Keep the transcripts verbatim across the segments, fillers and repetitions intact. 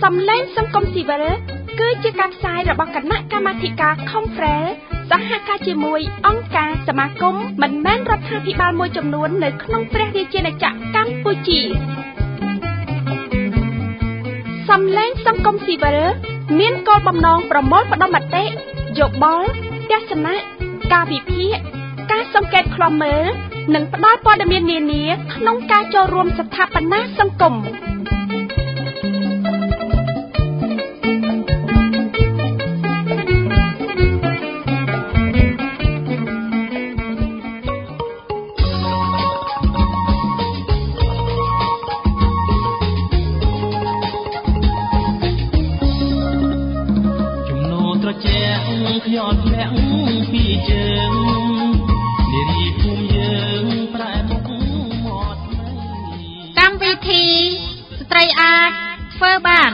សំឡេងសង្គមស៊ីវិលគឺជាការផ្សាយរបស់គណៈកម្មាធិការ Conference សហការជាមួយអង្គការសមាគមមិនមែនរដ្ឋាភិបាលមួយចំនួននៅក្នុងព្រះរាជាណាចក្រកម្ពុជាសំឡេងសង្គមស៊ីវិលមានគោលបំណងប្រមូលផ្ដុំមតិយោបល់ទស្សនៈការវិភាគការសង្កេតឃ្លាំមើលនិងផ្ដល់ព័ត៌មាននានាក្នុងការចូលរួមស្ថាបនាសង្គមយត់លាក់ពីជើងនារីភូមិយើងប្រែមុខមាត់កម្មវិធីស្ត្រីអាចធ្វើបាន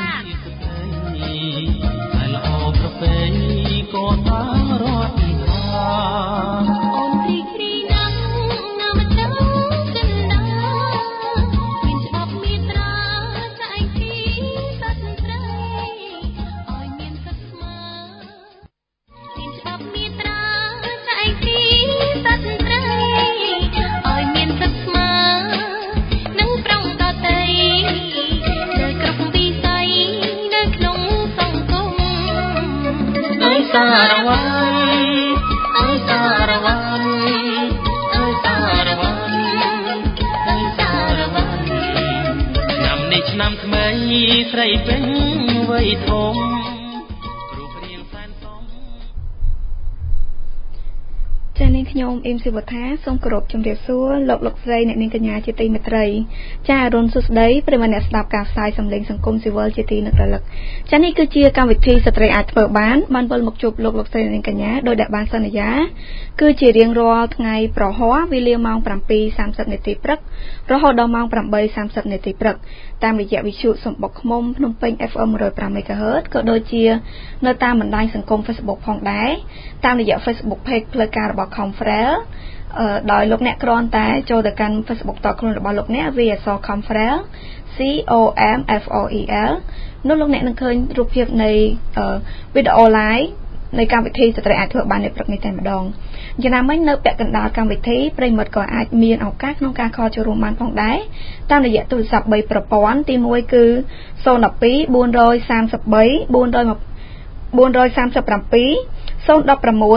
ហើយល្អប្រពៃក៏តាមរត់ថាអូនទីគ្រីណាំណាមចង់ចិនដាមានច្បាប់មេត្រាចែកពីសិទ្ធិស្ត្រីឲ្យមានសិទ្ធិស្មើមេត្រាចែកពីសត្វត្រីឲ្យមានសិទ្ធិស្មើនិងប្រងដតីលើគ្រប់វិស័យនៅក្នុងសង្គមអើយសារវ៉ាន់អើយសារវ៉ាន់អើយសារវ៉ាន់អើយសារវ៉ាន់ឆ្នាំនេះឆ្នាំថ្មីស្រីពេញវ័យធំចា៎នាងខ្ញុំអ៊ីមស៊ីវថាសូមគោរពជំរាបសួរលោកលោកស្រីអ្នកនាងកញ្ញាជាទីមេត្រីចា៎អរុនសុស្ដីប្រិមត្តអ្នកស្ដាប់ការផ្សាយសម្លេងសង្គមស៊ីវិលជាទីនឹករលឹកចា៎នេះគឺជាកម្មវិធីស្ត្រីអាចធ្វើបានបានវិលមកជួបលោកលោកស្រីអ្នកនាងកញ្ញាដោយដែលបានសន្យាគឺជារៀងរាល់ថ្ងៃប្រហ័សវេលាម៉ោង ប្រាំពីរសាមសិប នាទីព្រឹករហូតដល់ម៉ោង ប្រាំបីសាមសិប នាទីព្រឹកតាមរយៈវិទ្យុសំបុកឃ្មុំភ្នំពេញ អេហ្វ អេម one oh five មេហ្គាហឺត ក៏ដូចជានៅតាមបណ្ដាញសង្គម Facebook ផងដែរតាមរយៈ Facebook Page ផ្លូវការរបស់ Conference ដោយលោកអ្នកគ្រាន់តែចូលទៅកាន់ Facebook តខ្លួនរបស់លោកអ្នកវាអក្សរ Conference C O M F O E L នោះលោកអ្នកនឹងឃើញរូបភាពនៃវីដេអូ live នៃកម្មវិធីស្ត្រីអាចធ្វើបាននៅព្រឹកនេះតែម្ដងយ៉ាងណាមិញនៅពាក់កណ្ដាលកម្មវិធីប្រិមិត្តក៏អាចមានឱកាសក្នុងការខលចូលរួមបានផងដែរតាមរយៈទូរស័ព្ទ3ប្រព័ន្ធទីមួយគឺzero one two four three three four four three seven four three six zero one six five four four four eight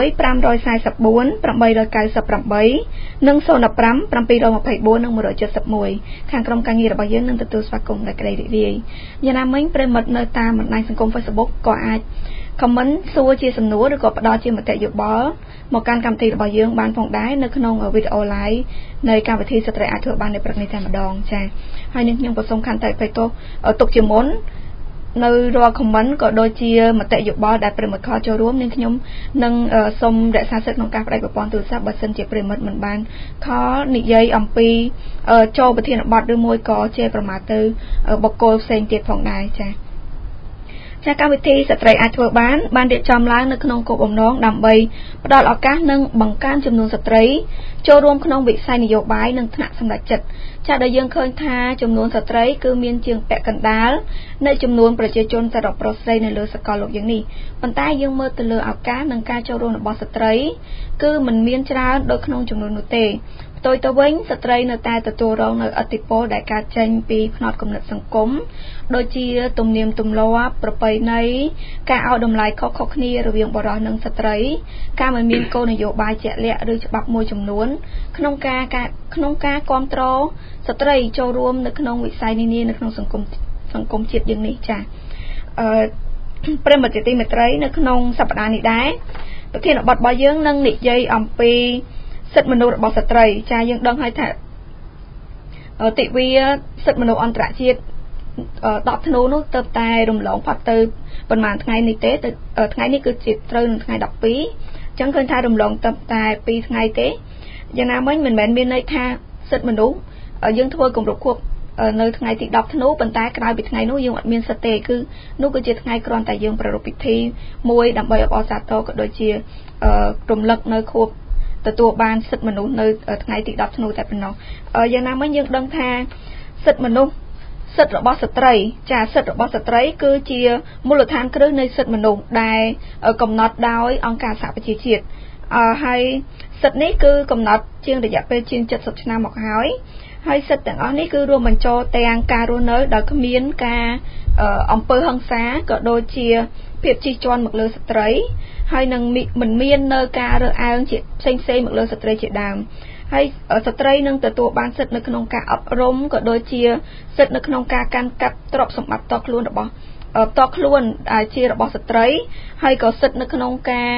nine eightនិងzero one five seven two fourនិងone seven oneខាងក្រុមការងាររបស់យើងនឹងទទួលស្វាគមន៍ដោយក្តីរីករាយយ៉ាងណាមិញប្រិមិត្តនៅតាមបណ្ដាញសង្គម Facebook ក៏អាចcomment សួរជាសំណួរឬក៏ផ្ដល់ជាមតិយោបល់មកកាន់កម្មវិធីរបស់យើងបានផងដែរនៅក្នុងវីដេអូ live នៃកម្មវិធីស្ត្រីអាចធ្វើបាននៅព្រឹកនេះតែម្ដងចា៎ហើយនឹងខ្ញុំក៏សូមខន្តីអភ័យទោសទុកជាមុននៅរាល់ comment ក៏ដូចជាមតិយោបល់ដែលប្រិមិត្តខលចូលរួមនឹងខ្ញុំនឹងសូមរក្សាសិទ្ធិក្នុងការបដិប្រព័ន្ធទូរស័ព្ទបើសិនជាប្រិមិត្តមិនបានខលនិយាយអំពីចូលប្រធានបទឬមួយក៏ជាប្រមាថទៅបុគ្គលផ្សេងទៀតផងដែរចា៎ចាកម្មវិធីស្ត្រីអាចធ្វើបានបានរៀបចំឡើងនៅក្នុងគោលបំណងដើម្បីផ្ដល់ឱកាសនិងបង្កើនចំនួនស្ត្រីចូលរួមក្នុងវិស័យនយោបាយនិងថ្នាក់សម្រេចចិត្តចាដែលយើងឃើញថាចំនួនស្ត្រីគឺមានជាងពាក់កណ្ដាលនៃចំនួនប្រជាជនសរុបប្រុសស្រីនៅលើសកលលោកយ៉ាងនេះប៉ុន្តែយើងមើលទៅលើឱកាសនិងការចូលរួមរបស់ស្ត្រីគឺមិនមានច្រើនដូចក្នុងចំនួននោះទេផ្ទុយទៅវិញស្ត្រីនៅតែទទួលរងនៅឥទ្ធិពលដែលកើតចេញពីផ្នត់គំនិតសង្គមដូចជាទំនៀមទម្លាប់ប្រពៃណីការឲ្យតម្លៃខុសៗគ្នារវាងបុរសនិងស្ត្រីការមិនមានគោលនយោបាយជាក់លាក់ឬច្បាប់មួយចំនួនក្នុងការក្នុងការគ្រប់គ្រងស្ត្រីចូលរួមនៅក្នុងវិស័យនានានៅក្នុងសង្គមសង្គមជាតិយើងនេះចា៎អឺប្រិមត្តជាទីមេត្រីនៅក្នុងសប្តាហ៍នេះដែរប្រធានបទរបស់យើងនឹងនិយាយអំពីសិទ្ធិមនុស្សរបស់ស្ត្រីចាយើងដឹងហើយថាទិវាសិទ្ធិមនុស្សអន្តរជាតិដប់ធ្នូនោះទៅតែរំលងផុតទៅប្រហែលថ្ងៃនេះទេទៅថ្ងៃនេះគឺជាត្រូវនឹងថ្ងៃដប់ពីរអញ្ចឹងឃើញថារំលងទៅតែពីរថ្ងៃទេយ៉ាងណាមិញមិនមែនមានន័យថាសិទ្ធិមនុស្សយើងធ្វើគម្រប់ខួបនៅថ្ងៃទីដប់ធ្នូប៉ុន្តែក្រោយពីថ្ងៃនោះយើងអត់មានសិទ្ធិទេគឺនោះគឺជាថ្ងៃគ្រាន់តែយើងប្រារព្ធពិធីមួយដើម្បីអបអរសាទរក៏ដូចជារំលឹកនៅខួបទទួលបានសិទ្ធិមនុស្សនៅថ្ងៃទីដប់ធ្នូតែប៉ុណ្ណោះយ៉ាងណាមិញយើងដឹងថាសិទ្ធិមនុស្សសិទ្ធិរបស់ស្ត្រីចាសិទ្ធិរបស់ស្ត្រីគឺជាមូលដ្ឋានគ្រឹះនៃសិទ្ធិមនុស្សដែលកំណត់ដោយអង្គការសហប្រជាជាតិអឺហើយសិទ្ធិនេះគឺកំណត់ជាងរយៈពេលជាង칠십ឆ្នាំមកហើយហើយសិទ្ធិទាំងអស់នេះគឺរួមបញ្ចូលទាំងការរស់នៅដោយគ្មានការអំពើហិង្សាក៏ដូចជាភាពជិះជាន់មកលើស្ត្រីហើយនឹងមិនមាននៅការរើសអើងជាផ្សេងផ្សេងមកលើស្ត្រីជាដើមហើយស្ត្រីនឹងទទួលបានសិទ្ធិនៅក្នុងការអប់រំក៏ដូចជាសិទ្ធិនៅក្នុងការកាន់កាប់ទ្រព្យសម្បត្តិតខ្លួនរបស់តខ្លួនជារបស់ស្ត្រីហើយក៏សិទ្ធិនៅក្នុងការ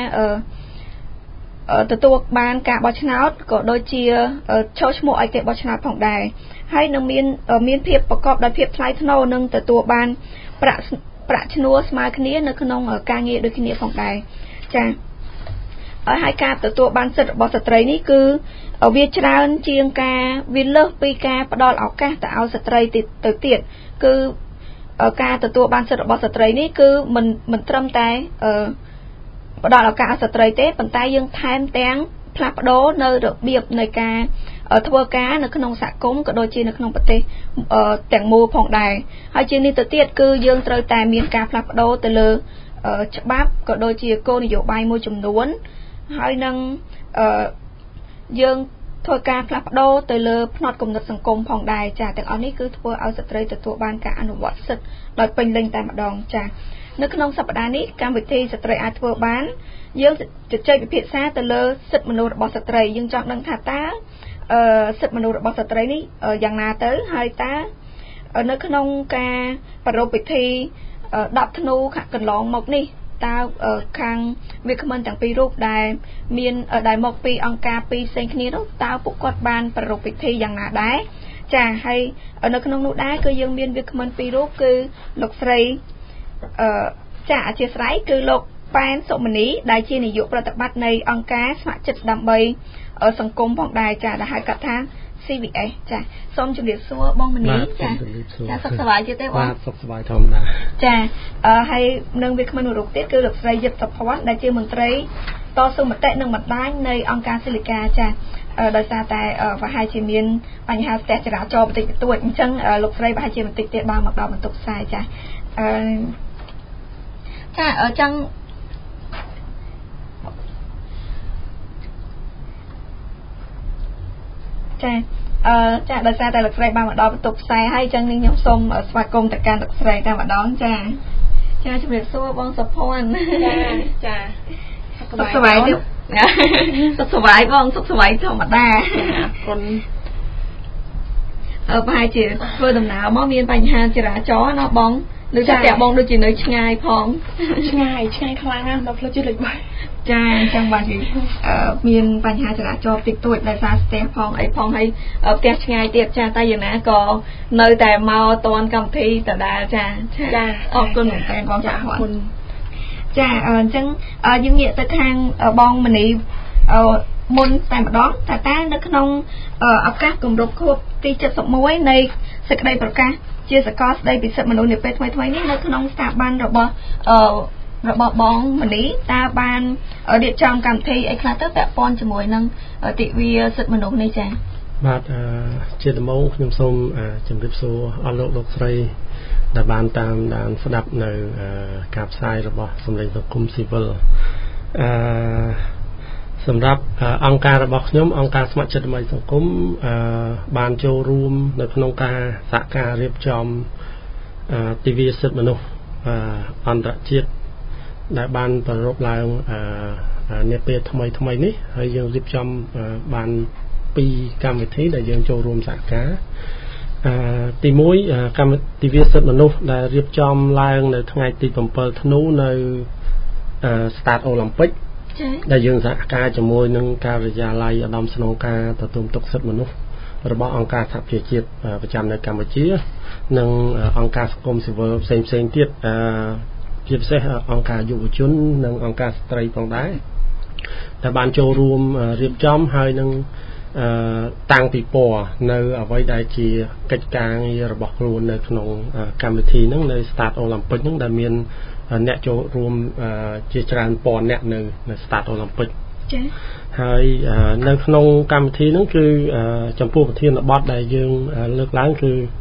ទទួលបានការបោះឆ្នោតក៏ដូចជាចូលឈ្មោះឲ្យគេបោះឆ្នោតផងដែរហើយនឹងមានមានភាពប្រកបដោយភាពថ្លៃថ្នូរនិងទទួលបានប្រាក់ប្រាក់ឈ្នួលស្មើគ្នានៅក្នុងការងារដូចគ្នាផងដែរចា៎ហើយការទទួលបានសិទ្ធិរបស់ស្ត្រីនេះគឺវាច្រើនជាងការវាលើសពីការផ្ដល់ឱកាសទៅឲ្យស្ត្រីទៅទៀតគឺការទទួលបានសិទ្ធិរបស់ស្ត្រីនេះគឺមិនមិនត្រឹមតែផ្ដល់ឱកាសឲ្យស្ត្រីទេប៉ុន្តែយើងថែមទាំងផ្លាស់ប្ដូរនៅរបៀបនៃការធ្វើការនៅក្នុងសហគមន៍ក៏ដូចជានៅក្នុងប្រទេសទាំងមូលផងដែរហើយជាងនេះទៅទៀតគឺយើងត្រូវតែមានការផ្លាស់ប្ដូរទៅលើច្បាប់ក៏ដូចជាគោលនយោបាយមួយចំនួនហើយនឹងយើងធ្វើការផ្លាស់ប្ដូរទៅលើផ្នត់គំនិតសង្គមផងដែរចាទាំងអស់នេះគឺធ្វើឲ្យស្ត្រីទទួលបានការអនុវត្តសិទ្ធិដោយពេញលេញតែម្ដងចានៅក្នុងសប្តាហ៍នេះកម្មវិធីស្ត្រីអាចធ្វើបានយើងជជែកពិភាក្សាទៅលើសិទ្ធិមនុស្សរបស់ស្ត្រីយើងចង់ដឹងថាតើអឺសិទ្ធិមនុស្សរបស់ស្ត្រីនេះយ៉ាងណាទៅហើយតើនៅក្នុងការប្រារព្ធពិធីដប់ធ្នូកន្លងមកនេះតើខាងវាគ្មិនទាំងពីររូបដែលមានដែលមកពីអង្គការពីរផ្សេងគ្នានោះតើពួកគាត់បានប្រារព្ធពិធីយ៉ាងណាដែរចាហើយនៅក្នុងនោះដែរគឺយើងមានវាគ្មិនពីររូបគឺលោកស្រីអឺចាអធិស្ឋានគឺលោកប៉ែនសុមនីដែលជានាយកប្រតិបត្តិនៃអង្គការស្ម័គ្រចិត្តដើម្បីសង្គមផងដែរចាដែលហៅកាត់ថា C V S ចាសូមជម្រាបសួរបងមនីចាចាសុខសប្បាយទេទេបងបាទសុខសប្បាយធម្មតាចាអឺហើយនឹងវាគ្មិនរូបទៀតគឺលោកស្រីយិតសុភ័ណ្ឌដែលជាមន្ត្រីតស៊ូមតិនិងបណ្ដាញនៃអង្គការស៊ីលីកាចាដោយសារតែប្រហែលជាមានបញ្ហាស្ទះចរាចរណ៍បន្តិចបន្តួចអញ្ចឹងលោកស្រីប្រហែលជាបន្តិចទៀតបានមកដល់បន្ទប់ផ្សាយចាអឺចាអញ្ចឹងចាអឺចាដោយសារតែលោកស្រីបានមកដល់បន្ទប់ផ្សាយហើយអញ្ចឹងនេះខ្ញុំសូមស្វាគមន៍ទៅកាន់លោកស្រីតែម្ដងចាចាជំរាបសួរបងសុភ័ណ្ឌចាចាសុខសប្បាយទេសុខសប្បាយបងសុខសប្បាយធម្មតាអរគុណអឺប្រហែលជាធ្វើដំណើរមកមានបញ្ហាចរាចរណ៍ណាបងដូចថាតែបងដូចជានៅឆ្ងាយផងឆ្ងាយឆ្ងាយខ្លាំងណាស់ដល់ផ្លូវជាតិលេខបីចាអញ្ចឹងបាទគឺមានបញ្ហាចរាចរណ៍តិចតួចដោយសារស្ទះផងអីផងហើយផ្ទះឆ្ងាយទៀតចាតែយ៉ាងណាក៏នៅតែមកតនកម្មវិធីដដែលចាចាអរគុណមែនតើបងចាអរគុណចាអញ្ចឹងយើងងាកទៅខាងបងមនីមុនតែម្ដងតើតើនៅក្នុងឱកាសគម្រប់ខួបទីเจ็ดสิบเอ็ดនៃសេចក្តីប្រកាសជាសកលស្តីពីសិទ្ធិមនុស្សនាពេលថ្មីៗនេះនៅក្នុងស្ថាប័នរបស់របស់បងមនីតើបានរៀបចំកម្មវិធីអីខ្លះទៅពាក់ព័ន្ធជាមួយនឹងទិវាសិទ្ធិមនុស្សនេះចា៎បាទជាដំបូងខ្ញុំសូមជម្រាបសួរអស់លោកលោកស្រីដែលបានតាមដានស្ដាប់នៅការផ្សាយរបស់សម្លេងសង្គមស៊ីវិលអឺសម្រាប់អង្គការរបស់ខ្ញុំអង្គការស្ម័គ្រចិត្តដើម្បីសង្គមអឺបានចូលរួមនៅក្នុងការសហការរៀបចំទិវាសិទ្ធិមនុស្សអន្តរជាតិដែលបានប្រារព្ធឡើងនាពេលថ្មីថ្មីនេះហើយយើងរៀបចំបានពីរកម្មវិធីដែលយើងចូលរួមសហការអឺទីមួយកម្មទិវាសិទ្ធិមនុស្សដែលរៀបចំឡើងនៅថ្ងៃទីsevenធ្នូនៅStade Olympicដែលយើងសហការជាមួយនឹងការិយាល័យឧត្តមស្នងការទទួលទុកសិទ្ធិមនុស្សរបស់អង្គការសហប្រជាជាតិប្រចាំនៅកម្ពុជានិងអង្គការសង្គមស៊ីវិលផ្សេងផ្សេងទៀតអឺជាពិសេសអង្គការយុវជននិងអង្គការស្ត្រីផងដែរដែលបានចូលរួមរៀបចំហើយនឹងអឺតាំងពីពណ៌នៅអ្វីដែលជាកិច្ចការងាររបស់ខ្លួននៅក្នុងកម្មវិធីហ្នឹងនៅ Stade Olympic ហ្នឹងដែលមានអ្នកចូលរួមជាច្រើនពាន់អ្នកនៅនៅ Stade Olympic ចា៎ហើយនៅក្នុងកម្មវិធីហ្នឹងគឺចំពោះប្រធានបទដែលយើងលើកឡើងគឺ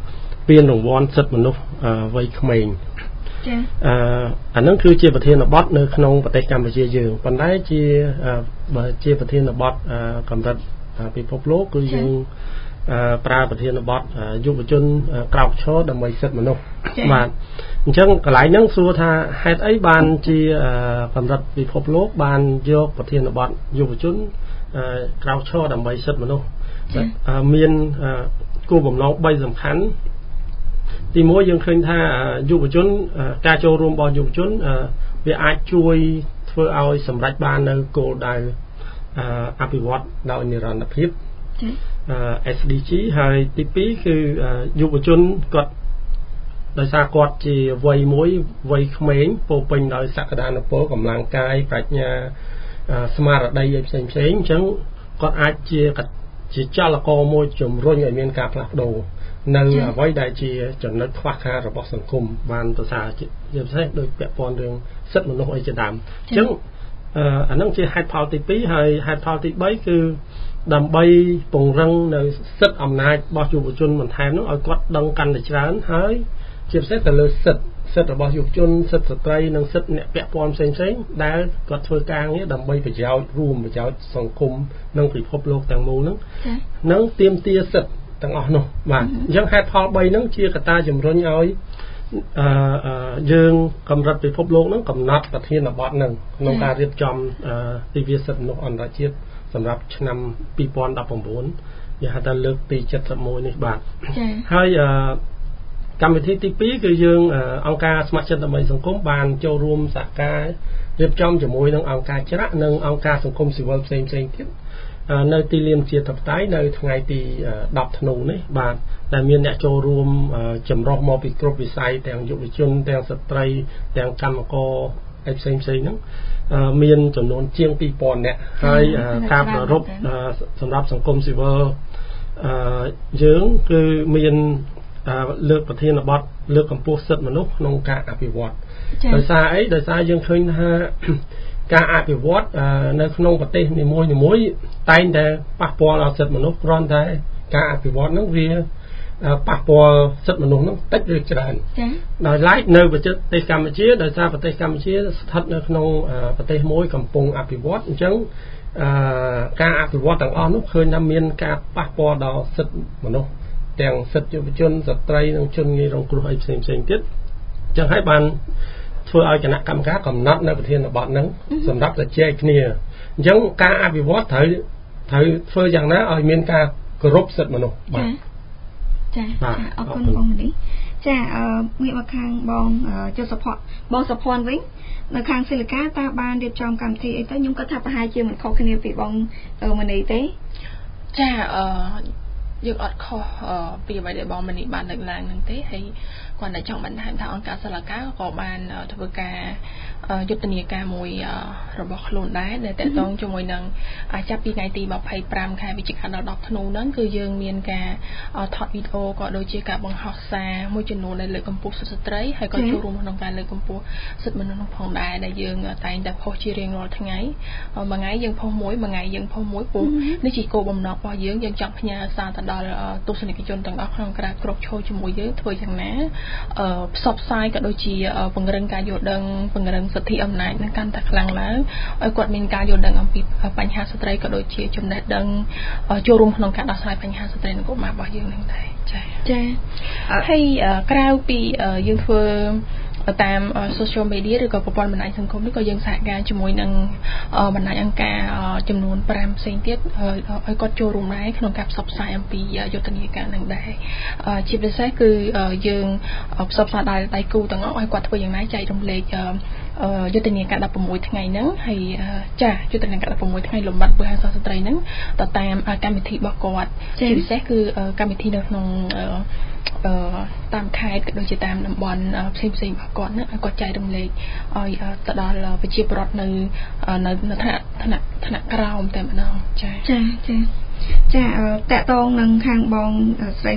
ពានរង្វាន់សិទ្ធិមនុស្សវ័យក្មេងចា៎អឺអានឹងគឺជាប្រធានបទនៅក្នុងប្រទេសកម្ពុជាយើងប៉ុន្តែជាបើជាប្រធានបទកម្រិតពិភពលោកគឺយើងប្រើប្រធានបទយុវជនក្រោកឈរដើម្បីសិទ្ធិមនុស្សបាទអញ្ចឹងកន្លែងហ្នឹងសួរថាហេតុអីបានជាកម្រិតពិភពលោកបានយកប្រធានបទយុវជនក្រោកឈរដើម្បីសិទ្ធិមនុស្សមានគោលបំណងបីសំខាន់ទីមួយយើងឃើញថាយុវជនការចូលរួមរបស់យុវជនវាអាចជួយធ្វើឲ្យសម្រេចបាននៅគោលដៅអភិវឌ្ឍដោយនិរន្តរភាព เอส ดี จี ហើយទីពីរគឺយុវជនគាត់ដោយសារគាត់ជាវ័យមួយវ័យក្មេងពោពេញដោយសក្តានុពលកម្លាំងកាយប្រាជ្ញាស្មារតីឲ្យផ្សេងផ្សេងអញ្ចឹងគាត់អាចជាជាចលករមួយជំរុញឲ្យមានការផ្លាស់ប្ដូរនៅអ្វីដែលជាចំណុចខ្វះខាតរបស់សង្គមបានប្រសើរជាពិសេសដោយពាក់ព័ន្ធរឿងសិទ្ធិមនុស្សអីជាដើមអញ្ចឹងអានឹងជាហេតុផលទីពីរហើយហេតុផលទីបីគឺដើម្បីពង្រឹងនៅសិទ្ធិអំណាចរបស់យុវជនបន្ថែមនោះឲ្យគាត់ដឹងកាន់តែច្រើនហើយជាពិសេសទៅលើសិទ្ធិសិទ្ធិរបស់យុវជនសិទ្ធិស្ត្រីនិងសិទ្ធិអ្នកពាក់ព័ន្ធផ្សេងផ្សេងដែលគាត់ធ្វើការងារដើម្បីប្រយោជន៍រួមប្រយោជន៍សង្គមនិងពិភពលោកទាំងមូលហ្នឹងនឹងទាមទារសិទ្ធិទាំងអស់នោះបាទអញ្ចឹងហេតុផលបីហ្នឹងជាកត្តាជំរុញឲ្យអឺយើងកម្រិតពិភពលោកហ្នឹងកំណត់ប្រធានបទហ្នឹងក្នុងការរៀបចំទិវាសិទ្ធិមនុស្សអន្តរជាតិសម្រាប់ឆ្នាំពីរពាន់ដប់ប្រាំបួនយើងហៅថាលើកទីเจ็ดสิบเอ็ดនេះបាទហើយកម្មវិធីទីពីរគឺយើងអង្គការស្ម័គ្រចិត្តដើម្បីសង្គមបានចូលរួមសហការរៀបចំជាមួយនឹងអង្គការច្រាក់និងអង្គការសង្គមស៊ីវិលផ្សេងផ្សេងទៀតនៅទីលានជាធិបតេយ្យនៅថ្ងៃទីដប់ធ្នូនេះបាទដែលមានអ្នកចូលរួមចម្រុះមកពីគ្រប់វិស័យទាំងយុវជនទាំងស្ត្រីទាំងកម្មករឯផ្សេងផ្សេងហ្នឹងមានចំនួនជាងពីរពាន់នាក់ហើយការប្រារព្ធសម្រាប់សង្គមស៊ីវិលយើងគឺមានលើកប្រធានបទលើកកម្ពស់សិទ្ធិមនុស្សក្នុងការអភិវឌ្ឍដោយសារអីដោយសារយើងឃើញថាការអភិវឌ្ឍនៅក្នុងប្រទេសនីមួយៗតែងតែប៉ះពាល់ដល់សិទ្ធិមនុស្សគ្រាន់តែការអភិវឌ្ឍហ្នឹងវាប៉ះពាល់សិទ្ធិមនុស្សហ្នឹងតិចឬច្រើនដោយឡែកនៅប្រទេសកម្ពុជាដោយសារប្រទេសកម្ពុជាស្ថិតនៅក្នុងប្រទេសមួយកំពុងអភិវឌ្ឍអញ្ចឹងការអភិវឌ្ឍទាំងអស់នោះឃើញថាមានការប៉ះពាល់ដល់សិទ្ធិមនុស្សទាំងសិទ្ធិយុវជនស្ត្រីនិងជនងាយរងគ្រោះអីផ្សេងផ្សេងទៀតអញ្ចឹងហើយបានធ្វើឲ្យគណៈកម្មការកំណត់នៅប្រធានបទហ្នឹងសម្រាប់តែចែកគ្នាអញ្ចឹងការអភិវឌ្ឍត្រូវត្រូវធ្វើយ៉ាងណាឲ្យមានការគោរពសិទ្ធិមនុស្សបាទចាអរគុណបងមនីចាអឺងាកមកខាងបងចុះសុភ័ណ្ឌបងសុភ័ណ្ឌវិញនៅខាងសិលកាតើបានរៀបចំកម្មវិធីអីទៅខ្ញុំគាត់ថាប្រហែលជាមិនខុសគ្នាពីបងមនីទេចាអឺយើងអត់ខុសពីអ្វីដែលបងមនីបានលើកឡើងនឹងទេហើយគាត់តែចង់បន្ថែមថាអង្គការសិលកាក៏បានធ្វើការយុទ្ធនាការមួយរបស់ខ្លួនដែរដែលតកតងជាមួយនឹងចាប់ពីថ្ងៃទីยี่สิบห้าខែវិច្ឆិកាដល់ដប់ធ្នូហ្នឹងគឺយើងមានការថតវីដេអូក៏ដូចជាការបង្ហោះសារមួយចំនួនដែលលើកកម្ពស់សិទ្ធិស្ត្រីហើយក៏ចូលរួមក្នុងការលើកកម្ពស់សិទ្ធិមនុស្សផងដែរដែលយើងតែងតែផុសជារៀងរាល់ថ្ងៃមួយថ្ងៃយើងផុសមួយមួយថ្ងៃយើងផុសមួយព្រោះនេះជាគោលបំណងរបស់យើងយើងចង់ផ្ញើសារទៅដល់ទស្សនិកជនទាំងអស់ក្នុងក្រៅក្រុមឈរជាមួយយើងធ្វើយ៉ាងណាផ្សព្វផ្សាយក៏ដូចជាពង្រឹងការយល់ដឹងពង្រឹងសិទ្ធិអំណាចនឹងកាន់តែខ្លាំងឡើងឲ្យគាត់មានការយល់ដឹងអំពីបញ្ហាស្ត្រីក៏ដូចជាចំណេះដឹងចូលរួមក្នុងការដោះស្រាយបញ្ហាស្ត្រីនិងកុមាររបស់យើងនឹងដែរចា៎ចា៎ហើយក្រៅពីយើងធ្វើតាម social media ឬក៏ប្រព័ន្ធបណ្ដាញសង្គមនេះក៏យើងសហការជាមួយនឹងបណ្ដាញអង្គការចំនួនfiveផ្សេងទៀតឲ្យគាត់ចូលរួមដែរក្នុងការផ្សព្វផ្សាយអំពីយុទ្ធនាការនឹងដែរជាពិសេសគឺយើងផ្សព្វផ្សាយដល់ដៃគូទាំងអស់ឲ្យគាត់ធ្វើយ៉ាងណាចែករំលែកយុទ្ធនាការ16ថ្ងៃហ្នឹងហើយចាយុទ្ធនាការ16ថ្ងៃលំបាត់បើហាស្ត្រីហ្នឹងទៅតាមកម្មវិធីរបស់គាត់ជាពិសេសគឺកម្មវិធីនៅក្នុងតាមខេត្តក៏ដូចជាតាមតំបន់ផ្សេងផ្សេងរបស់គាត់ហ្នឹងឲ្យគាត់ចែករំលែកឲ្យទៅដល់ប្រជាពលរដ្ឋនៅនៅថ្នាក់ថ្នាក់ថ្នាក់ក្រោមតែម្ដងចាចាចាចាតកតងនឹងខាងបងស្រី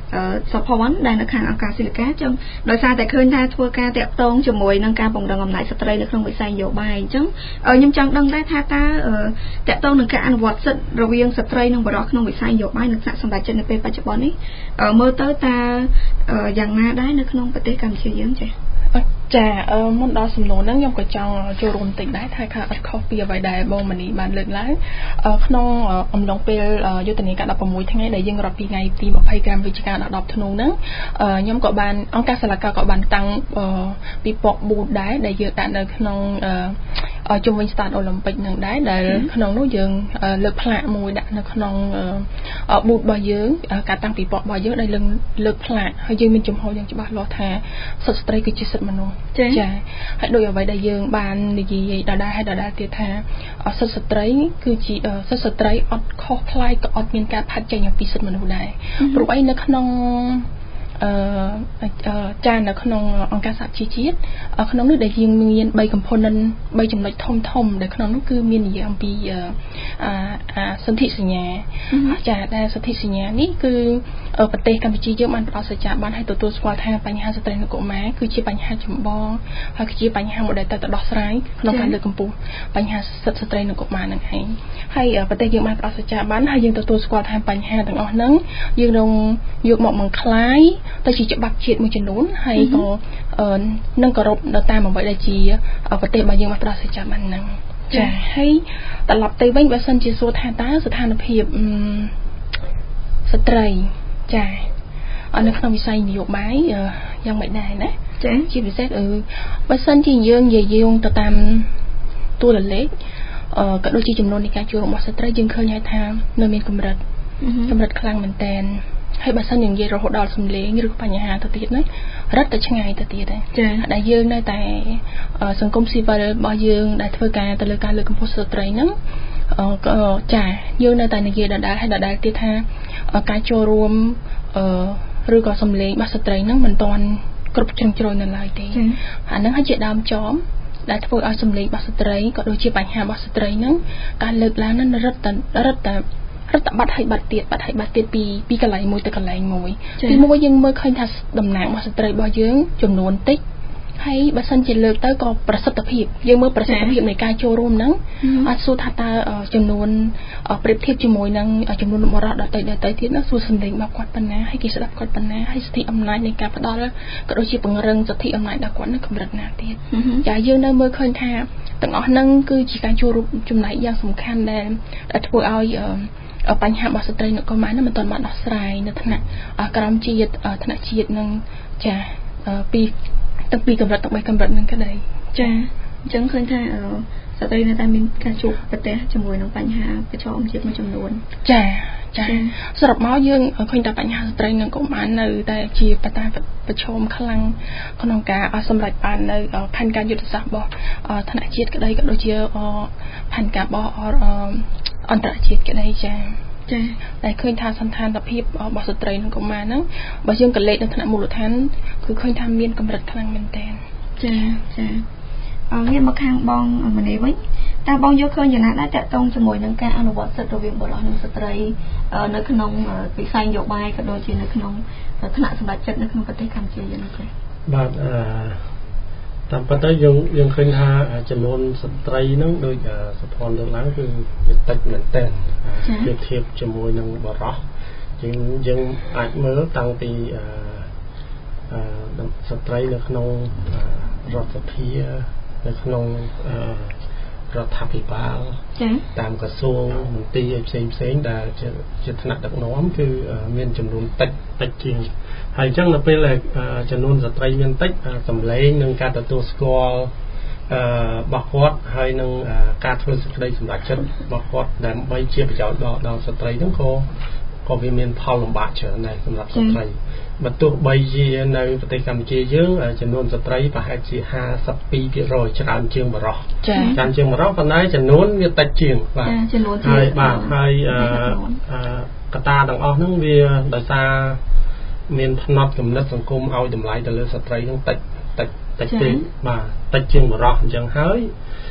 សុភ័ណ្ឌដែលនៅខាងអង្គការស៊ីលីកាចឹងដោយសារតែឃើញថាធ្វើការតាក់ទងជាមួយនឹងការពង្រឹងអំណាចស្ត្រីនៅក្នុងវិស័យនយោបាយអញ្ចឹងខ្ញុំចង់ដឹងដែរថាតើតាក់ទងនឹងការអនុវត្តសិទ្ធិរវាងស្ត្រីនិងបុរសក្នុងវិស័យនយោបាយនិងថ្នាក់សម្ដេចជាតិនៅពេលបច្ចុប្បន្ននេះមើលទៅតើយ៉ាងណាដែរនៅក្នុងប្រទេសកម្ពុជាយើងចា៎ចាមុនដល់សំណួរហ្នឹងខ្ញុំក៏ចង់ចូលរួមតិចដែរថាថាអត់ខុសពីអ្វីដែលបងមនីបានលើកឡើងក្នុងអំឡុងពេលយុទ្ធនាការដប់ប្រាំមួយថ្ងៃដែលយើងរត់ពីថ្ងៃទីម្ភៃប្រាំវិច្ឆិកាដល់ដប់ធ្នូហ្នឹងខ្ញុំក៏បានអង្គការសាលាកាក៏បានតាំងពិព័រណ៍ប៊ូតដែរដែលយើងដាក់នៅក្នុងជុំវិញស្តាតអូឡ িম্প ិកហ្នឹងដែរដែលក្នុងនោះយើងលើកផ្លាកមួយដាក់នៅក្នុងប៊ូតរបស់យើងការតាំងពិព័រណ៍របស់យើងដែលលើកផ្លាកហើយយើងមានចំហយ៉ាងច្បាស់លាស់ថាសិទ្ធិស្ត្រីគឺជាសិទ្ធិមនុស្សចា៎ហើយដោយអ្វីដែលយើងបាននិយាយដដែលហើយដដែលទៀតថាសិទ្ធិស្ត្រីគឺជាសិទ្ធិស្ត្រីអត់ខុសប្លែកក៏អត់មានការផាត់ចេញអំពីសិទ្ធិមនុស្សដែរព្រោះអីនៅក្នុងអឺចានៅក្នុងអង្គការសហជីវជាតិក្នុងនោះដែលយើងមានបី component បីចំណុចធំធំដែលក្នុងនោះគឺមាននិយាយអំពីអាសន្ធិសញ្ញាចាដែលសន្ធិសញ្ញានេះគឺប្រទេសកម្ពុជាយើងបានផ្ដល់សច្ចាប័នឲ្យទទួលស្គាល់ថាបញ្ហាស្ត្រីនិងកុមារគឺជាបញ្ហាចម្បងហើយគឺជាបញ្ហាមួយដែលត្រូវតែដោះស្រាយក្នុងការលើកកម្ពស់បញ្ហាសិទ្ធិស្ត្រីនិងកុមារនឹងឯងហើយប្រទេសយើងបានផ្ដល់សច្ចាប័នហើយយើងទទួលស្គាល់ថាបញ្ហាទាំងអស់ហ្នឹងយើងនឹងយកមកបង្ក្លាយទៅជាច្បាប់ជាតិមួយចំនួនហើយក៏នឹងគោរពទៅតាមអ្វីដែលជាប្រទេសរបស់យើងមកផ្ដល់សច្ចាប័នហ្នឹងចាហើយត្រឡប់ទៅវិញបើសិនជាសួរថាតើស្ថានភាពស្ត្រីចានៅក្នុងវិស័យនយោបាយយ៉ាងម៉េចដែរណាចាជាពិសេសអឺបើសិនជាយើងនិយាយទៅតាមតួលេខក៏ដូចជាចំនួននៃការចូលរបស់ស្ត្រីយើងឃើញហើយថានៅមានកម្រិតកម្រិតខ្លាំងមែនតើហើយបើសិនយើងនិយាយរហូតដល់សម្លេងឬបញ្ហាទៅទៀតណារត់ទៅឆ្ងាយទៅទៀតដែរចាដែលយើងនៅតែសង្គមស៊ីវិលរបស់យើងដែលធ្វើការទៅលើការលើកកម្ពស់ស្ត្រីហ្នឹងចាយើងនៅតែនិយាយដដែលហើយដដែលទៀតថាការចូលរួមឬក៏សម្លេងរបស់ស្ត្រីហ្នឹងមិនទាន់គ្រប់ជ្រុងជ្រោយនៅឡើយទេអាហ្នឹងហើយជាដើមចំដែលធ្វើឲ្យសម្លេងរបស់ស្ត្រីក៏ដូចជាបញ្ហារបស់ស្ត្រីហ្នឹងការលើកឡើងហ្នឹងរត់តែរត់តែរដ្ឋបាត់ឲ្យបាត់ទៀតបាត់ឲ្យបាត់ទៀតពីពីកន្លែងមួយទៅកន្លែងមួយទីមួយយើងមើលឃើញថាតំណាងរបស់ស្ត្រីរបស់យើងចំនួនតិចហើយបើសិនជាលើកទៅក៏ប្រសិទ្ធភាពយើងមើលប្រសិទ្ធភាពនៃការចូលរួមហ្នឹងអត់សួរថាតើចំនួនប្រៀបធៀបជាមួយនឹងចំនួនបរិបទដទៃដទៃទៀតណាសួរសម្លេងរបស់គាត់ប៉ុណ្ណាហើយគេស្ដាប់គាត់ប៉ុណ្ណាហើយសិទ្ធិអំណាចនៃការផ្ដល់ក៏ដូចជាពង្រឹងសិទ្ធិអំណាចដល់គាត់នឹងកម្រិតណាទៀតចាយើងនៅមើលឃើញថាទាំងអស់ហ្នឹងគឺជាការចូលរួមចំណែកយ៉ាងសំខាន់ដែលធ្វើឲ្យបញ្ហារបស់ស្ត្រីនៅកុមារនេះមិនទាន់បានដោះស្រាយនៅថ្នាក់ក្រមជាតិថ្នាក់ជាតិនឹងចាពីទាំងពីរកម្រិតទាំងបីកម្រិតនឹងក៏ដែរចាអញ្ចឹងឃើញថាស្ត្រីនៅតែមានការជួបប្រទះជាមួយនឹងបញ្ហាប្រឈមជាតិមួយចំនួនចាចាសរុបមកយើងឃើញថាបញ្ហាស្ត្រីនិងកុមារនៅតែជាបញ្ហាប្រឈមខ្លាំងក្នុងការសម្រេចបាននៅផែនការយុទ្ធសាស្ត្ររបស់ថ្នាក់ជាតិក្តីក៏ដូចជាផែនការរបស់អន្តរជាតិក្តីចាចាតែឃើញថាសន្តានភាពរបស់ស្ត្រីនិងកុមារហ្នឹងបើយើងកលេចនៅថ្នាក់មូលដ្ឋានគឺឃើញថាមានកម្រិតខ្លាំងមែនទែនចាចាអរងាកមកខាងបងមនីវិញតើបងយកឃើញយ៉ាងណាដែរតកតងជាមួយនឹងការអនុវត្តសិទ្ធិរវាងបុរសនិងស្ត្រីនៅក្នុងវិស័យនយោបាយក៏ដូចជានៅក្នុងថ្នាក់សម្ដេចជាតិនៅក្នុងប្រទេសកម្ពុជាយ៉ាងណាចាបាទអឺតាមពិតទៅយើងយើងឃើញថាចំនួនស្ត្រីហ្នឹងដូចសុភ័ណ្ឌលើកឡើងគឺវាតិចមែនទែនប្រៀបធៀបជាមួយនឹងបុរសយើងយើងអាចមើលតាំងពីអឺអឺស្ត្រីនៅក្នុងរដ្ឋសភានៅក្នុងរដ្ឋាភិបាលតាមក្រសួងមន្ទីរផ្សេងផ្សេងដែលជាថ្នាក់ដឹកនាំគឺមានចំនួនតិចតិចជាងហើយអញ្ចឹងនៅពេលចំនួនស្ត្រីមានតិចសម្លេងនិងការទទួលស្គាល់អឺរបស់គាត់ហើយនឹងការធ្វើសេចក្តីសម្រេចចិត្តរបស់គាត់ដើម្បីជាប្រយោជន៍ដល់ដល់ស្ត្រីហ្នឹងក៏ក៏វាមានផលលំបាកច្រើនដែរសម្រាប់ស្ត្រីបើទោះបីជានៅប្រទេសកម្ពុជាយើងចំនួនស្ត្រីប្រហែលជាห้าสิบสองភាគរយ ច្រើនជាងបុរសច្រើនជាងបុរសប៉ុន្តែចំនួនវាតិចជាងបាទហើយបាទហើយកត្តាទាំងអស់ហ្នឹងវាដោយសារមានផ្នត់គំនិតសង្គមឲ្យតម្លៃទៅលើស្ត្រីហ្នឹងតិចតិចតិចទេបាទតិចជាងបុរសអញ្ចឹងហើយ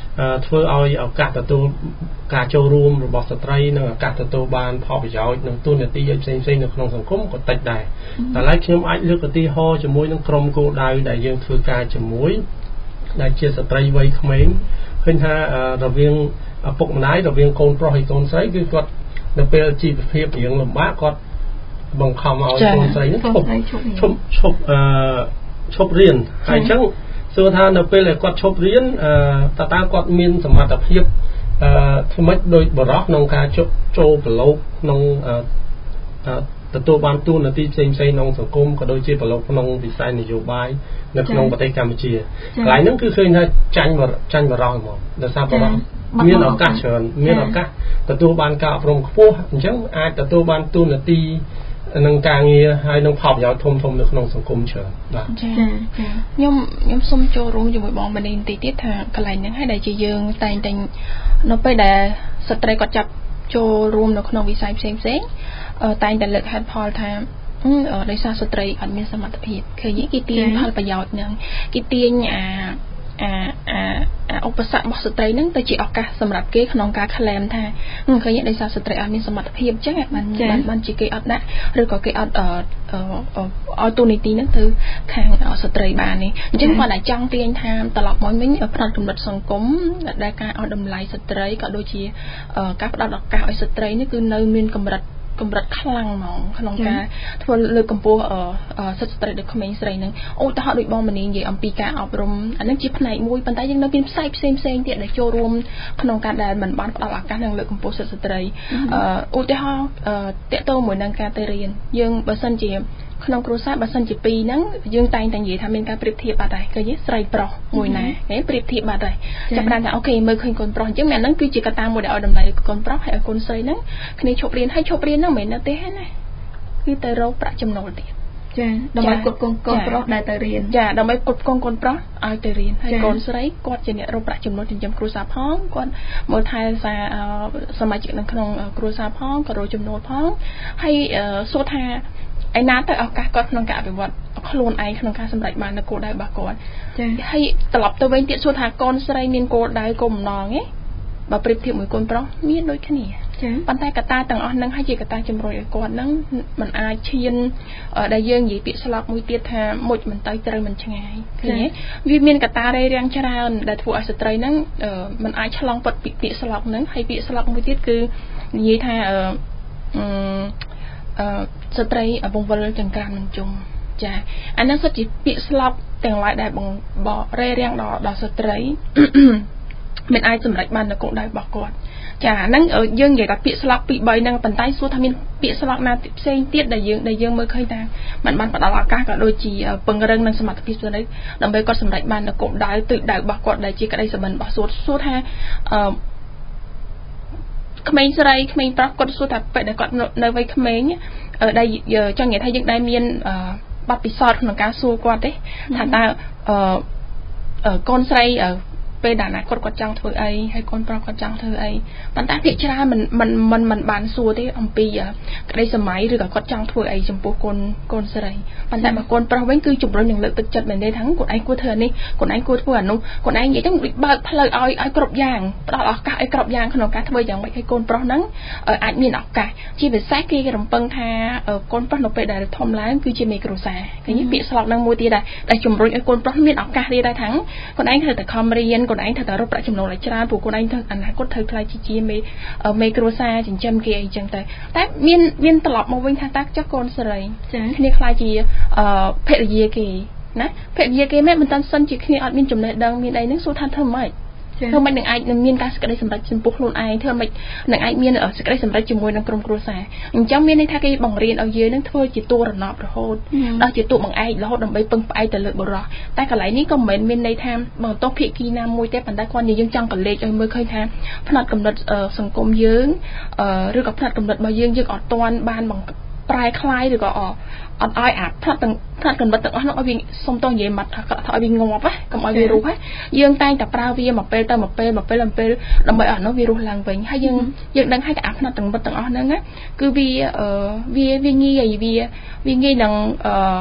ធ្វើឲ្យឱកាសទទួលការចូលរួមរបស់ស្ត្រីនិងឱកាសទទួលបានផលប្រយោជន៍និងទូនាទីផ្សេងៗនៅក្នុងសង្គមក៏តិចដែរតែឡើយខ្ញុំអាចលើកឧទាហរណ៍ជាមួយនឹងក្រុមគោលដៅដែលយើងធ្វើការជាមួយដែលជាស្ត្រីវ័យក្មេងឃើញថារវាងឪពុកម្ដាយរវាងកូនប្រុសហើយកូនស្រីគឺគាត់នៅពេលជីវភាពរៀងលំបាកគាត់បង្ខំឲ្យកូនស្រីនេះឈប់ឈប់ឈប់អឺឈប់រៀនហើយអញ្ចឹងសួរថានៅពេលដែលគាត់ឈប់រៀនអឺតើតើគាត់មានសមត្ថភាពអឺធ្វើម៉េចដោយបរិសុទ្ធក្នុងការចូលប្រឡូកក្នុងអឺទទួលបានទូនាទីផ្សេងៗក្នុងសង្គមក៏ដូចជាប្រឡូកក្នុងវិស័យនយោបាយនៅក្នុងប្រទេសកម្ពុជាកន្លែងហ្នឹងគឺឃើញថាចាញ់ចាញ់បរិសុទ្ធហ្មងដោយសារបរិសុទ្ធមានឱកាសច្រើនមានឱកាសទទួលបានការអប់រំខ្ពស់អញ្ចឹងអាចទទួលបានទូនាទីនឹងការងារហើយនឹងផលប្រយោជន៍ធំធំនៅក្នុងសង្គមច្រើនបាទចា៎ខ្ញុំខ្ញុំសូមចូលរួមជាមួយបងមនីបន្តិចទៀតថាកន្លែងហ្នឹងហើយដែលជាយើងតែងតែនៅពេលដែលស្ត្រីគាត់ចាប់ចូលរួមនៅក្នុងវិស័យផ្សេងផ្សេងតែងតែលើកហេតុផលថាដោយសារស្ត្រីអត់មានសមត្ថភាពឃើញគេទាញផលប្រយោជន៍ហ្នឹងគេទាញអាអាអាឧបសគ្គរបស់ស្ត្រីហ្នឹងទៅជាឱកាសសម្រាប់គេក្នុងការក្លែមថាឃើញដោយសារស្ត្រីអត់មានសមត្ថភាពអញ្ចឹងបានបានជាគេអត់ដាក់ឬក៏គេអត់ឲ្យទូនីតិហ្នឹងទៅខាងស្ត្រីបាននេះអញ្ចឹងគាត់តែចង់ទាញថាត្រឡប់មកវិញផ្នែកកំណត់សង្គមដែលការឲ្យតម្លៃស្ត្រីក៏ដូចជាការផ្ដល់ឱកាសឲ្យស្ត្រីនេះគឺនៅមានកម្រិតកម្រិតខ្លាំងហ្មងក្នុងការធ្វើលើកកម្ពស់សិទ្ធិស្ត្រីដូចក្មេងស្រីហ្នឹងឧទាហរណ៍ដូចបងមនីនិយាយអំពីការអប់រំអានឹងជាផ្នែកមួយប៉ុន្តែយើងនៅមានផ្នែកផ្សេងផ្សេងទៀតដែលចូលរួមក្នុងការដែលមិនបានផ្ដល់ឱកាសនឹងលើកកម្ពស់សិទ្ធិស្ត្រីឧទាហរណ៍តកតមួយនឹងការទៅរៀនយើងបើសិនជាក្នុងគ្រួសារបើសិនជាពីរហ្នឹងយើងតែងតែនិយាយថាមានការប្រៀបធៀបបាត់ហើយឃើញស្រីប្រុសមួយណាហេប្រៀបធៀបបាត់ហើយចាប់បានថាអូខេមើលឃើញកូនប្រុសអញ្ចឹងអាហ្នឹងគឺជាកត្តាមួយដែលឲ្យតម្លៃកូនប្រុសហើយឲ្យកូនស្រីហ្នឹងគ្នាឈប់រៀនហើយឈប់រៀនហ្នឹងមិនមែននៅទេណាគឺទៅរកប្រាក់ចំណូលទៀតចាដើម្បីគ្រប់គ្រងកូនប្រុសដែលទៅរៀនចាដើម្បីគ្រប់គ្រងកូនប្រុសឲ្យទៅរៀនហើយកូនស្រីគាត់ជាអ្នករកប្រាក់ចំណូលចិញ្ចឹមគ្រួសារផងគាត់មើលថែសារសមាជិកនៅក្នុងគ្រួសារផងក៏រកចំណូលផងហើយសួរថាឯណាទៅឱកាសគាត់ក្នុងការអភិវឌ្ឍខ្លួនឯងក្នុងការសម្រេចបាននូវគោលដៅរបស់គាត់ចា៎ហើយត្រឡប់ទៅវិញទៀតសួរថាកូនស្រីមានគោលដៅគោលបំណងទេបើប្រៀបធៀបមួយកូនប្រុសមានដូចគ្នាចា៎ប៉ុន្តែកត្តាទាំងអស់ហ្នឹងហើយជាកត្តាជំរុញឲ្យគាត់ហ្នឹងมันអាចឈានដែលយើងនិយាយពាក្យស្លោកមួយទៀតថាមុជមិនទៅត្រូវមិនឆ្ងាយឃើញទេវាមានកត្តារារាំងច្រើនដែលធ្វើឲ្យស្ត្រីហ្នឹងมันអាចឆ្លងផុតពីពាក្យស្លោកហ្នឹងហើយពាក្យស្លោកមួយទៀតគឺនិយាយថាអឺអឺស្ត្រីបង្វិលចង្ក្រានមិនជុំចាអានោះសិតជាពាក្យស្លោកទាំងឡាយដែលបងបរេរាំងដល់ដល់ស្ត្រីមិនអាចសម្រេចបាននូវគោលដៅរបស់គាត់ចាហ្នឹងយើងនិយាយថាពាក្យស្លោកពីរបីហ្នឹងប៉ុន្តែសួរថាមានពាក្យស្លោកណាផ្សេងទៀតដែលយើងដែលយើងមើលឃើញថាมันបានផ្ដល់ឱកាសក៏ដូចជាពង្រឹងនឹងសមត្ថភាពស្ត្រីដើម្បីគាត់សម្រេចបាននូវគោលដៅទិសដៅរបស់គាត់ដែលជាក្តីសុបិនរបស់សួរសួរថាអឺក្មេងស្រីក្មេងប្រុសគាត់សួរថាពេលដែលគាត់នៅវ័យក្មេងដែលចង់និយាយថាយើងដែលមានបទពិសោធន៍ក្នុងការសួរគាត់ទេថាតើកូនស្រីពេលដែលអនាគតគាត់ចង់ធ្វើអីហើយកូនប្រុសគាត់ចង់ធ្វើអីប៉ុន្តែភាគច្រើនមិនមិនមិនមិនបានសួរទេអំពីក្តីសម័យឬក៏គាត់ចង់ធ្វើអីចំពោះកូនកូនស្រីប៉ុន្តែបើកូនប្រុសវិញគឺជំរុញនឹងលើកទឹកចិត្តមែនទេថាខ្លួនឯងគួរធ្វើអានេះខ្លួនឯងគួរធ្វើអានោះខ្លួនឯងនិយាយទៅបើកផ្លូវឲ្យឲ្យគ្រប់យ៉ាងផ្ដល់ឱកាសឲ្យគ្រប់យ៉ាងក្នុងការធ្វើយ៉ាងម៉េចឲ្យកូនប្រុសហ្នឹងអាចមានឱកាសជាពិសេសគេរំពឹងថាកូនប្រុសនៅពេលដែលធំឡើងគឺជាមេគ្រួសារឃើញពាក្យស្លោកហ្នឹងមួយទៀតដែរដែលជំរុញឲ្យកូនប្រុសមានឱកាសរៀនដែរថាខ្លួនឯងត្រូវតែខំរៀនខ្លួនឯងត្រូវតែរកប្រាក់ចំណូលឲ្យច្រើនព្រោះខ្លួនឯងត្រូវអនាគតត្រូវខ្លាយជាមេមេគ្រួសារចិញ្ចឹមគេអីចឹងទៅតែមានមានត្រឡប់មកវិញថាតើចុះកូនស្រីគ្នាខ្លាយជាភរិយាគេណាភរិយាគេមិនមិនតាន់សិនជាគ្នាអត់មានចំណេះដឹងមានអីហ្នឹងសួរថាធ្វើម៉េចធ្វើម៉េចនឹងអាចនឹងមានការសេចក្តីសម្រេចចំពោះខ្លួនឯងធ្វើម៉េចនឹងអាចមានសេចក្តីសម្រេចជាមួយនឹងក្រុមគ្រួសារអញ្ចឹងមានន័យថាគេបង្រៀនឲ្យយើងនឹងធ្វើជាតួរណបរហូតដល់ជាតួបង្អែករហូតដើម្បីពឹងផ្អែកទៅលើបុរសតែកន្លែងនេះក៏មិនមែនមានន័យថាបងតោះភាគីណាមួយទេប៉ុន្តែគាត់និយាយយើងចង់កលេចឲ្យមើលឃើញថាផ្នែកកំណត់សង្គមយើងឬក៏ផ្នែកកំណត់របស់យើងយើងអត់ទាន់បានបង្ប្រែคล้ายឬក៏អត់ឲ្យអាផ្នែកទាំងផ្នែកកំណត់ទាំងអស់នោះឲ្យវាសុំតោះនិយាយមកថាឲ្យវាងាប់ហ៎កុំឲ្យវារស់ហ៎យើងតែងតែប្រើវាមកពេលទៅមកពេលមកពេលមកពេលដើម្បីឲ្យនោះវារស់ឡើងវិញហើយយើងយើងដឹងហើយថាអាផ្នែកទាំងបិទទាំងអស់ហ្នឹងគឺវាវាវាងាយវាវាងាយនឹងអឺ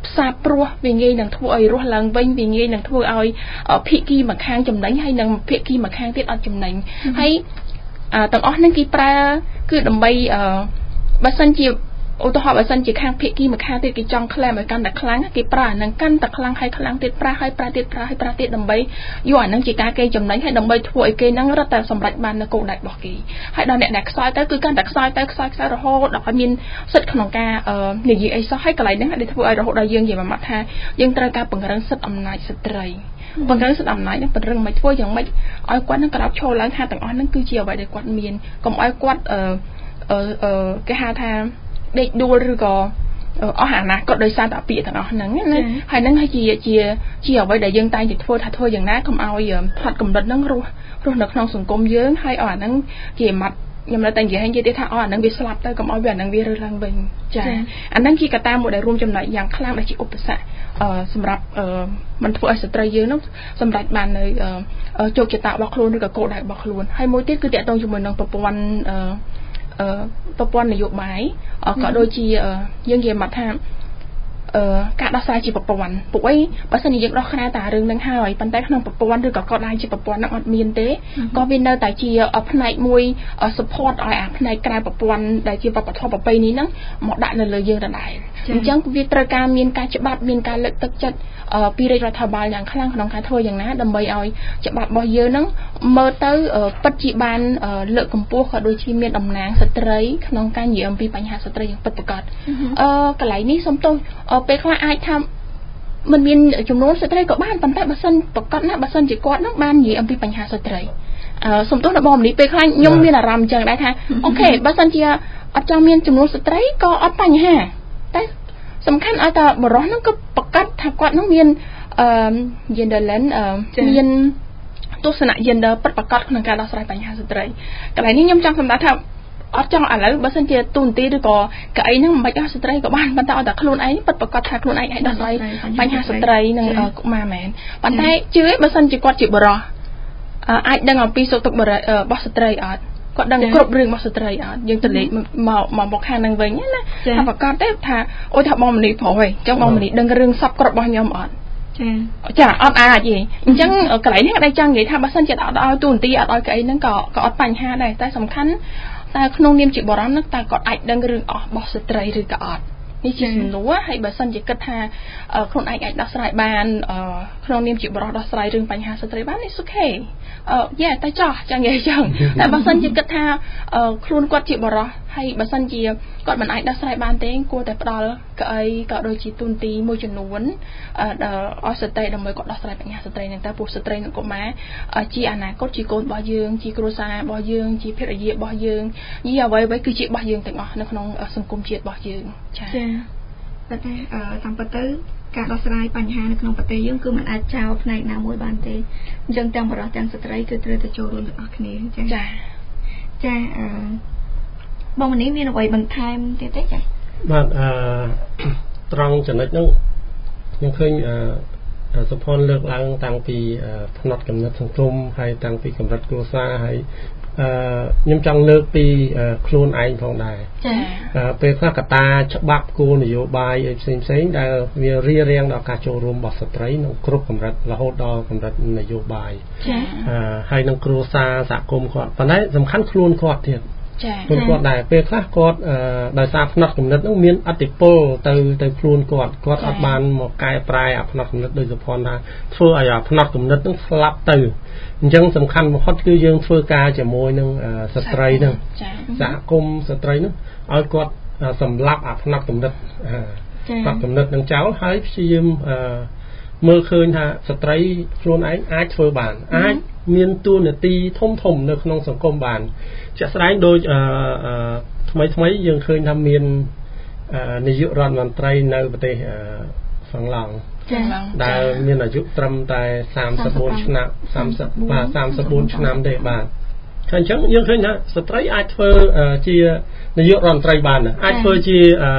ផ្សារព្រោះវាងាយនឹងធ្វើឲ្យរស់ឡើងវិញវាងាយនឹងធ្វើឲ្យភាគីម្ខាងចំណេញហើយនឹងភាគីម្ខាងទៀតអត់ចំណេញហើយទាំងអស់ហ្នឹងគេប្រើគឺដើម្បីបើសិនជាឧទាហរណ៍បើសិនជាខាងភាគីម្ខាងទៀតគេចង់ក្លែមឲ្យកាន់តែខ្លាំងគេប្រើអាហ្នឹងកាន់តែខ្លាំងហើយខ្លាំងទៀតប្រើហើយប្រើទៀតប្រើហើយប្រើទៀតដើម្បីយកអាហ្នឹងជាការគេចំណេញហើយដើម្បីធ្វើឲ្យគេហ្នឹងរត់តែសម្រេចបាននៅគោលដៅរបស់គេហើយដល់អ្នកដែលខ្សោយទៅគឺកាន់តែខ្សោយទៅខ្សោយខ្សោយរហូតដល់ឲ្យមានសិទ្ធិក្នុងការនិយាយអីសោះហើយកន្លែងហ្នឹងដែលធ្វើឲ្យរហូតដល់យើងនិយាយមកថាយើងត្រូវការពង្រឹងសិទ្ធិអំណាចស្ត្រីពង្រឹងសិទ្ធិអំណាចហ្នឹងពង្រឹងមិនធ្វើយ៉ាងម៉េចឲ្យគាត់នឹងក្រោកឈរឡើងថាទាំងអស់ហ្នឹងគឺជាអ្វីដែលគាត់មានកុំឲ្យគាត់អឺអឺគេហៅថាដេកដួលឬក៏អស់អាណាគាត់ដោយសារតែពាក្យទាំងអស់ហ្នឹងណាហើយហ្នឹងហើយជាជាជាអ្វីដែលយើងតែងតែធ្វើថាធ្វើយ៉ាងណាកុំឲ្យផាត់កម្រិតហ្នឹងរស់រស់នៅក្នុងសង្គមយើងហើយអស់អាហ្នឹងជាម៉ាត់ខ្ញុំនៅតែនិយាយនិយាយទៀតថាអស់អាហ្នឹងវាស្លាប់ទៅកុំឲ្យវាអាហ្នឹងវារើសឡើងវិញចាអាហ្នឹងជាកត្តាមួយដែលរួមចំណែកយ៉ាងខ្លាំងដែលជាឧបសគ្គសម្រាប់មិនធ្វើឲ្យស្ត្រីយើងនោះសម្រេចបាននៅជោគជតារបស់ខ្លួនឬក៏គោលដៅរបស់ខ្លួនហើយមួយទៀតគឺតកតងជាមួយនឹងប្រព័ន្ធប្រព័ន្ធនយោបាយក៏ដូចជាយើងនិយាយមកថាការដោះស្រាយជាប្រព័ន្ធពួកអីបើសិនជាយើងដោះស្រាយតែរឿងហ្នឹងហើយប៉ុន្តែក្នុងប្រព័ន្ធឬក៏កោតឡើងជាប្រព័ន្ធហ្នឹងអត់មានទេក៏វានៅតែជាផ្នែកមួយ support ឲ្យអាផ្នែកក្រៅប្រព័ន្ធដែលជាវប្បធម៌ប្រពៃណីហ្នឹងមកដាក់នៅលើយើងដដែលអញ្ចឹងវាត្រូវការមានការច្បាប់មានការលើកទឹកចិត្តពីរាជរដ្ឋាភិបាលយ៉ាងខ្លាំងក្នុងការធ្វើយ៉ាងណាដើម្បីឲ្យច្បាប់របស់យើងហ្នឹងមើលទៅពិតជាបានលើកកម្ពស់ក៏ដូចជាមានតំណាងស្ត្រីក្នុងការនិយាយអំពីបញ្ហាស្ត្រីយ៉ាងពិតប្រាកដអឺកន្លែងនេះសូមទោសពេលខ្លះអាចថាមិនមានចំនួនស្ត្រីក៏បានប៉ុន្តែបើសិនប្រកាសណាបើសិនជាគាត់នឹងបាននិយាយអំពីបញ្ហាស្ត្រីអឺសូមទោសដល់បងមនីពេលខ្លះខ្ញុំមានអារម្មណ៍អញ្ចឹងដែរថាអូខេបើសិនជាអត់ចង់មានចំនួនស្ត្រីក៏អត់បញ្ហាតែសំខាន់ឲ្យតែបរិសុទ្ធហ្នឹងក៏ប្រកាសថាគាត់នឹងមានអឺ genderland មានទស្សនៈ gender ពិតប្រាកដក្នុងការដោះស្រាយបញ្ហាស្ត្រីកន្លែងនេះខ្ញុំចង់សម្ដៅថាអត់ចង់ឥឡូវបើសិនជាទូនទីឬក៏កៅអីហ្នឹងមិនបាច់ឲ្យស្ត្រីក៏បានប៉ុន្តែឲ្យតែខ្លួនឯងពិតប្រាកដថាខ្លួនឯងអាចដោះស្រាយបញ្ហាស្ត្រីនិងកុមារមែនប៉ុន្តែជឿបើសិនជាគាត់ជាបរិសុទ្ធអាចដឹងអំពីសុខទុក្ខរបស់ស្ត្រីអត់គាត់ដឹងគ្រប់រឿងរបស់ស្ត្រីអត់យើងទៅលេខមកមកមកខាងហ្នឹងវិញណាថាប្រកាសទេថាអូយថាបងមនីប្រុសហីអញ្ចឹងបងមនីដឹងរឿងសពគ្រប់របស់ខ្ញុំអត់ចាចាអត់អាចទេអញ្ចឹងកន្លែងនេះដែរចង់និយាយថាបើសិនជាអត់ឲ្យទូនទីអត់ឲ្យកៅអីហ្នឹងក៏ក៏អត់បញ្ហាដែរតែសំខាន់តែក្នុងនាមជាបរិសុទ្ធហ្នឹងតើគាត់អាចដឹងរឿងអស់របស់ស្ត្រីឬក៏អត់នេះជាសំណួរហើយបើសិនជាគិតថាខ្លួនឯងអាចដោះស្រាយបានក្នុងនាមជាបរិសុទ្ធដោះស្រាយរឿងបញ្ហាស្ត្រីបាននេះអូខេអឺយ៉ាតែចោះចង់និយាយចឹងតែបើសិនជាគិតថាខ្លួនគាត់ជាបរិសុទ្ធហើយបើសិនជាគាត់មិនអាចដោះស្រាយបានទេគួរតែផ្ដល់កៅអីក៏ដូចជាទូនទីមួយចំនួនអស់ស្ត្រីដើម្បីគាត់ដោះស្រាយបញ្ហាស្ត្រីហ្នឹងតែពួកស្ត្រីនិងកុមារជាអនាគតជាកូនរបស់យើងជាគ្រួសាររបស់យើងជាភរិយារបស់យើងយីអ្វីៗគឺជារបស់យើងទាំងអស់នៅក្នុងសង្គមជាតិរបស់យើងចា៎ចា៎តែតាមពិតទៅការដោះស្រាយបញ្ហានៅក្នុងប្រទេសយើងគឺមិនអាចចោលផ្នែកណាមួយបានទេអញ្ចឹងទាំងបរិសុទ្ធទាំងស្ត្រីគឺត្រូវតែចូលរួមទាំងអស់គ្នាចា៎ចា៎ចាអឺបងមនីមានអ្វីបន្ថែមទៀតទេចា៎បាទអឺត្រង់ចំណុចហ្នឹងខ្ញុំឃើញអឺសុផាន់លើកឡើងតាំងពីផ្នត់កំណត់សង្គមហើយតាំងពីកម្រិតគ្រួសារហើយអឺខ្ញុំចង់លើកពីខ្លួនឯងផងដែរចា៎ពេលខ្លះកត្តាច្បាប់គោលនយោបាយអីផ្សេងផ្សេងដែលវារារាំងដល់ការចូលរួមរបស់ស្ត្រីនៅគ្រប់កម្រិតរហូតដល់កម្រិតនយោបាយចា៎អឺហើយនឹងគ្រួសារសហគមន៍គាត់ប៉ុន្តែសំខាន់ខ្លួនគាត់ទៀតចា៎គាត់ដែរពេលខ្លះគាត់ដោយសារផ្នត់គំនិតហ្នឹងមានអតិពលទៅទៅខ្លួនគាត់គាត់អត់បានមកកែប្រែអាផ្នត់គំនិតដោយសុផាន់ថាធ្វើឲ្យអាផ្នត់គំនិតហ្នឹងស្លាប់ទៅអញ្ចឹងសំខាន់បំផុតគឺយើងធ្វើការជាមួយនឹងស្ត្រីហ្នឹងសហគមន៍ស្ត្រីហ្នឹងឲ្យគាត់សម្លាប់អាផ្នត់គំនិតផ្នត់គំនិតនឹងចោលហើយព្យាយាមមើលឃើញថាស្ត្រីខ្លួនឯងអាចធ្វើបានអាចមានតួនាទីធំធំនៅក្នុងសង្គមបានជាក់ស្ដែងដូចថ្មីថ្មីយើងឃើញថាមាននាយករដ្ឋមន្ត្រីនៅប្រទេសហ្វ្រង់ឡង់ដែលមានអាយុត្រឹមតែសាមសិបបួនឆ្នាំ30បាទសាមសិបបួនឆ្នាំទេបាទអញ្ចឹងយើងឃើញថាស្ត្រីអាចធ្វើជានាយករដ្ឋមន្ត្រីបានអាចធ្វើជា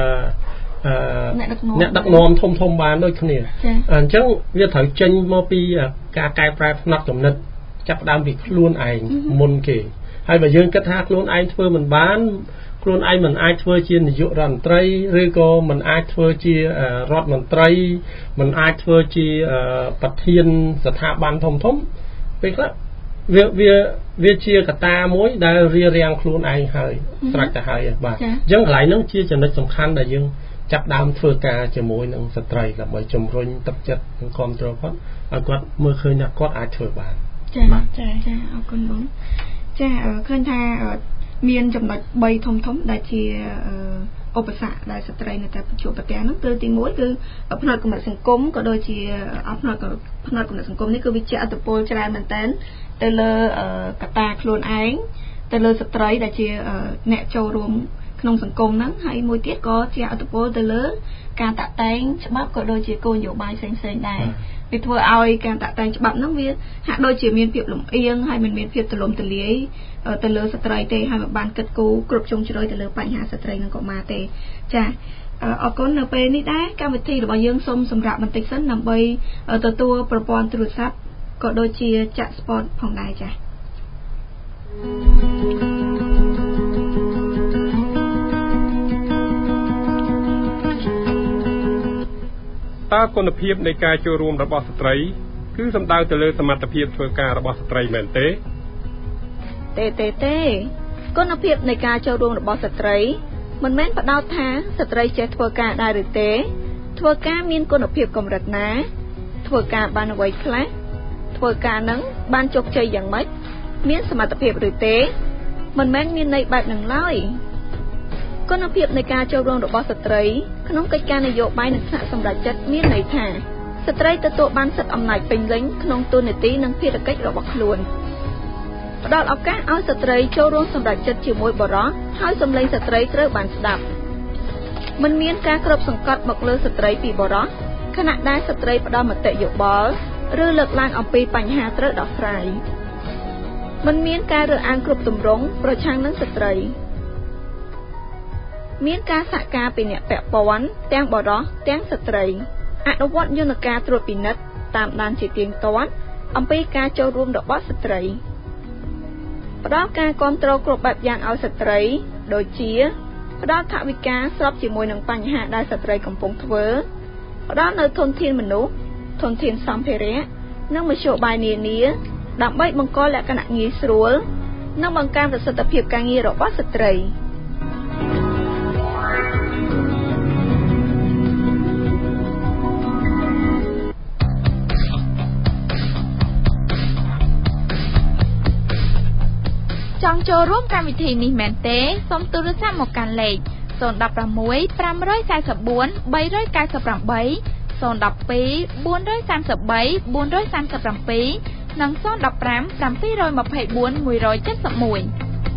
អ្នកដឹកនាំធំធំបានដូចគ្នាអញ្ចឹងវាត្រូវចេញមកពីការកែប្រែផ្នត់គំនិតចាប់ផ្ដើមពីខ្លួនឯងមុនគេហើយបើយើងគិតថាខ្លួនឯងធ្វើមិនបានខ្លួនឯងមិនអាចធ្វើជានាយករដ្ឋមន្ត្រីឬក៏មិនអាចធ្វើជារដ្ឋមន្ត្រីមិនអាចធ្វើជាប្រធានស្ថាប័នធំធំពេលខ្លះវាវាវាជាកត្តាមួយដែលរារាំងខ្លួនឯងហើយស្រេចទៅហើយបាទអញ្ចឹងកន្លែងហ្នឹងជាចំណុចសំខាន់ដែលយើងចាប់ដើមធ្វើការជាមួយនឹងស្ត្រីដើម្បីជំរុញទឹកចិត្តនិងគ្រប់គ្រងគាត់ឲ្យគាត់មើលឃើញថាគាត់អាចធ្វើបានចាចាចាអរគុណបងចាឃើញថាមានចំណុចបីធំធំដែលជាឧបសគ្គដែលស្ត្រីនៅតែប្រជុំប្រទះហ្នឹងគឺទីមួយគឺផ្នែកគំនិតសង្គមក៏ដូចជាអផ្នែកផ្នែកគំនិតសង្គមនេះគឺវាជាឥទ្ធិពលច្រើនមែនតើទៅលើកត្តាខ្លួនឯងទៅលើស្ត្រីដែលជាអ្នកចូលរួមក្នុងសង្គមហ្នឹងហើយមួយទៀតក៏ជាឥទ្ធិពលទៅលើការតាក់តែងច្បាប់ក៏ដូចជាគោលនយោបាយផ្សេងៗដែរវាធ្វើឲ្យការតាក់តែងច្បាប់ហ្នឹងវាហាក់ដូចជាមានភាពលំអៀងហើយមិនមានភាពទូលំទូលាយទៅលើស្ត្រីទេហើយមិនបានគិតគូរគ្រប់ជ្រុងជ្រោយទៅលើបញ្ហាស្ត្រីនិងកុមារទេចាអរគុណនៅពេលនេះដែរកម្មវិធីរបស់យើងសូមសម្រាប់បន្តិចសិនដើម្បីទទួលប្រព័ន្ធទូរស័ព្ទក៏ដូចជាចាក់ស្ពតផងដែរចាតើគុណភាពនៃការចូលរួមរបស់ស្ត្រីគឺសំដៅទៅលើសមត្ថភាពធ្វើការរបស់ស្ត្រីមែនទេទេទេទេគុណភាពនៃការចូលរួមរបស់ស្ត្រីមិនមែនផ្ដោតថាស្ត្រីចេះធ្វើការដែរឬទេធ្វើការមានគុណភាពកម្រិតណាធ្វើការបានអ្វីខ្លះធ្វើការនឹងបានជោគជ័យយ៉ាងម៉េចមានសមត្ថភាពឬទេមិនមែនមានន័យបែបនឹងឡើយគុណភាពនៃការចូលរួមរបស់ស្ត្រីក្នុងកិច្ចការនយោបាយនិងថ្នាក់សម្រេចចិត្តមានន័យថាស្ត្រីទទួលបានសិទ្ធិអំណាចពេញលេញក្នុងតួនាទីនិងភារកិច្ចរបស់ខ្លួនផ្ដល់ឱកាសឲ្យស្ត្រីចូលរួមសម្រេចចិត្តជាមួយបុរសហើយសម្លេងស្ត្រីត្រូវបានស្ដាប់មិនមានការគ្រប់សង្កត់មកលើស្ត្រីពីបុរសខណៈដែលស្ត្រីផ្ដល់មតិយោបល់ឬលើកឡើងអំពីបញ្ហាត្រូវដោះស្រាយមិនមានការរើសអើងគ្រប់ទម្រង់ប្រឆាំងនឹងស្ត្រីមានការសហការពីអ្នកពាក់ព័ន្ធទាំងបុរសទាំងស្ត្រីអនុវត្តយន្តការត្រួតពិនិត្យតាមដានជាទៀងទាត់អំពីការចូលរួមរបស់ស្ត្រីផ្ដល់ការគ្រប់គ្រងគ្រប់បែបយ៉ាងឲ្យស្ត្រីដូចជាផ្ដល់ថវិកាស្របជាមួយនឹងបញ្ហាដែលស្ត្រីកំពុងធ្វើផ្ដល់នូវធនធានមនុស្សធនធានសម្ភារៈនិងមធ្យោបាយនានាដើម្បីបង្កលក្ខណៈងាយស្រួលនិងបង្កើនប្រសិទ្ធភាពការងាររបស់ស្ត្រីចង់ចូលរួមកម្មវិធីនេះមែនទេសូមទូរស័ព្ទមកកាន់លេខศูนย์ หนึ่ง หก ห้า สาม สี่ 9 8 3 9 8 0 1 2 4 3 3 4 3 7និងศูนย์ หนึ่ง ห้า เจ็ด สี่ 2 4 1 7 1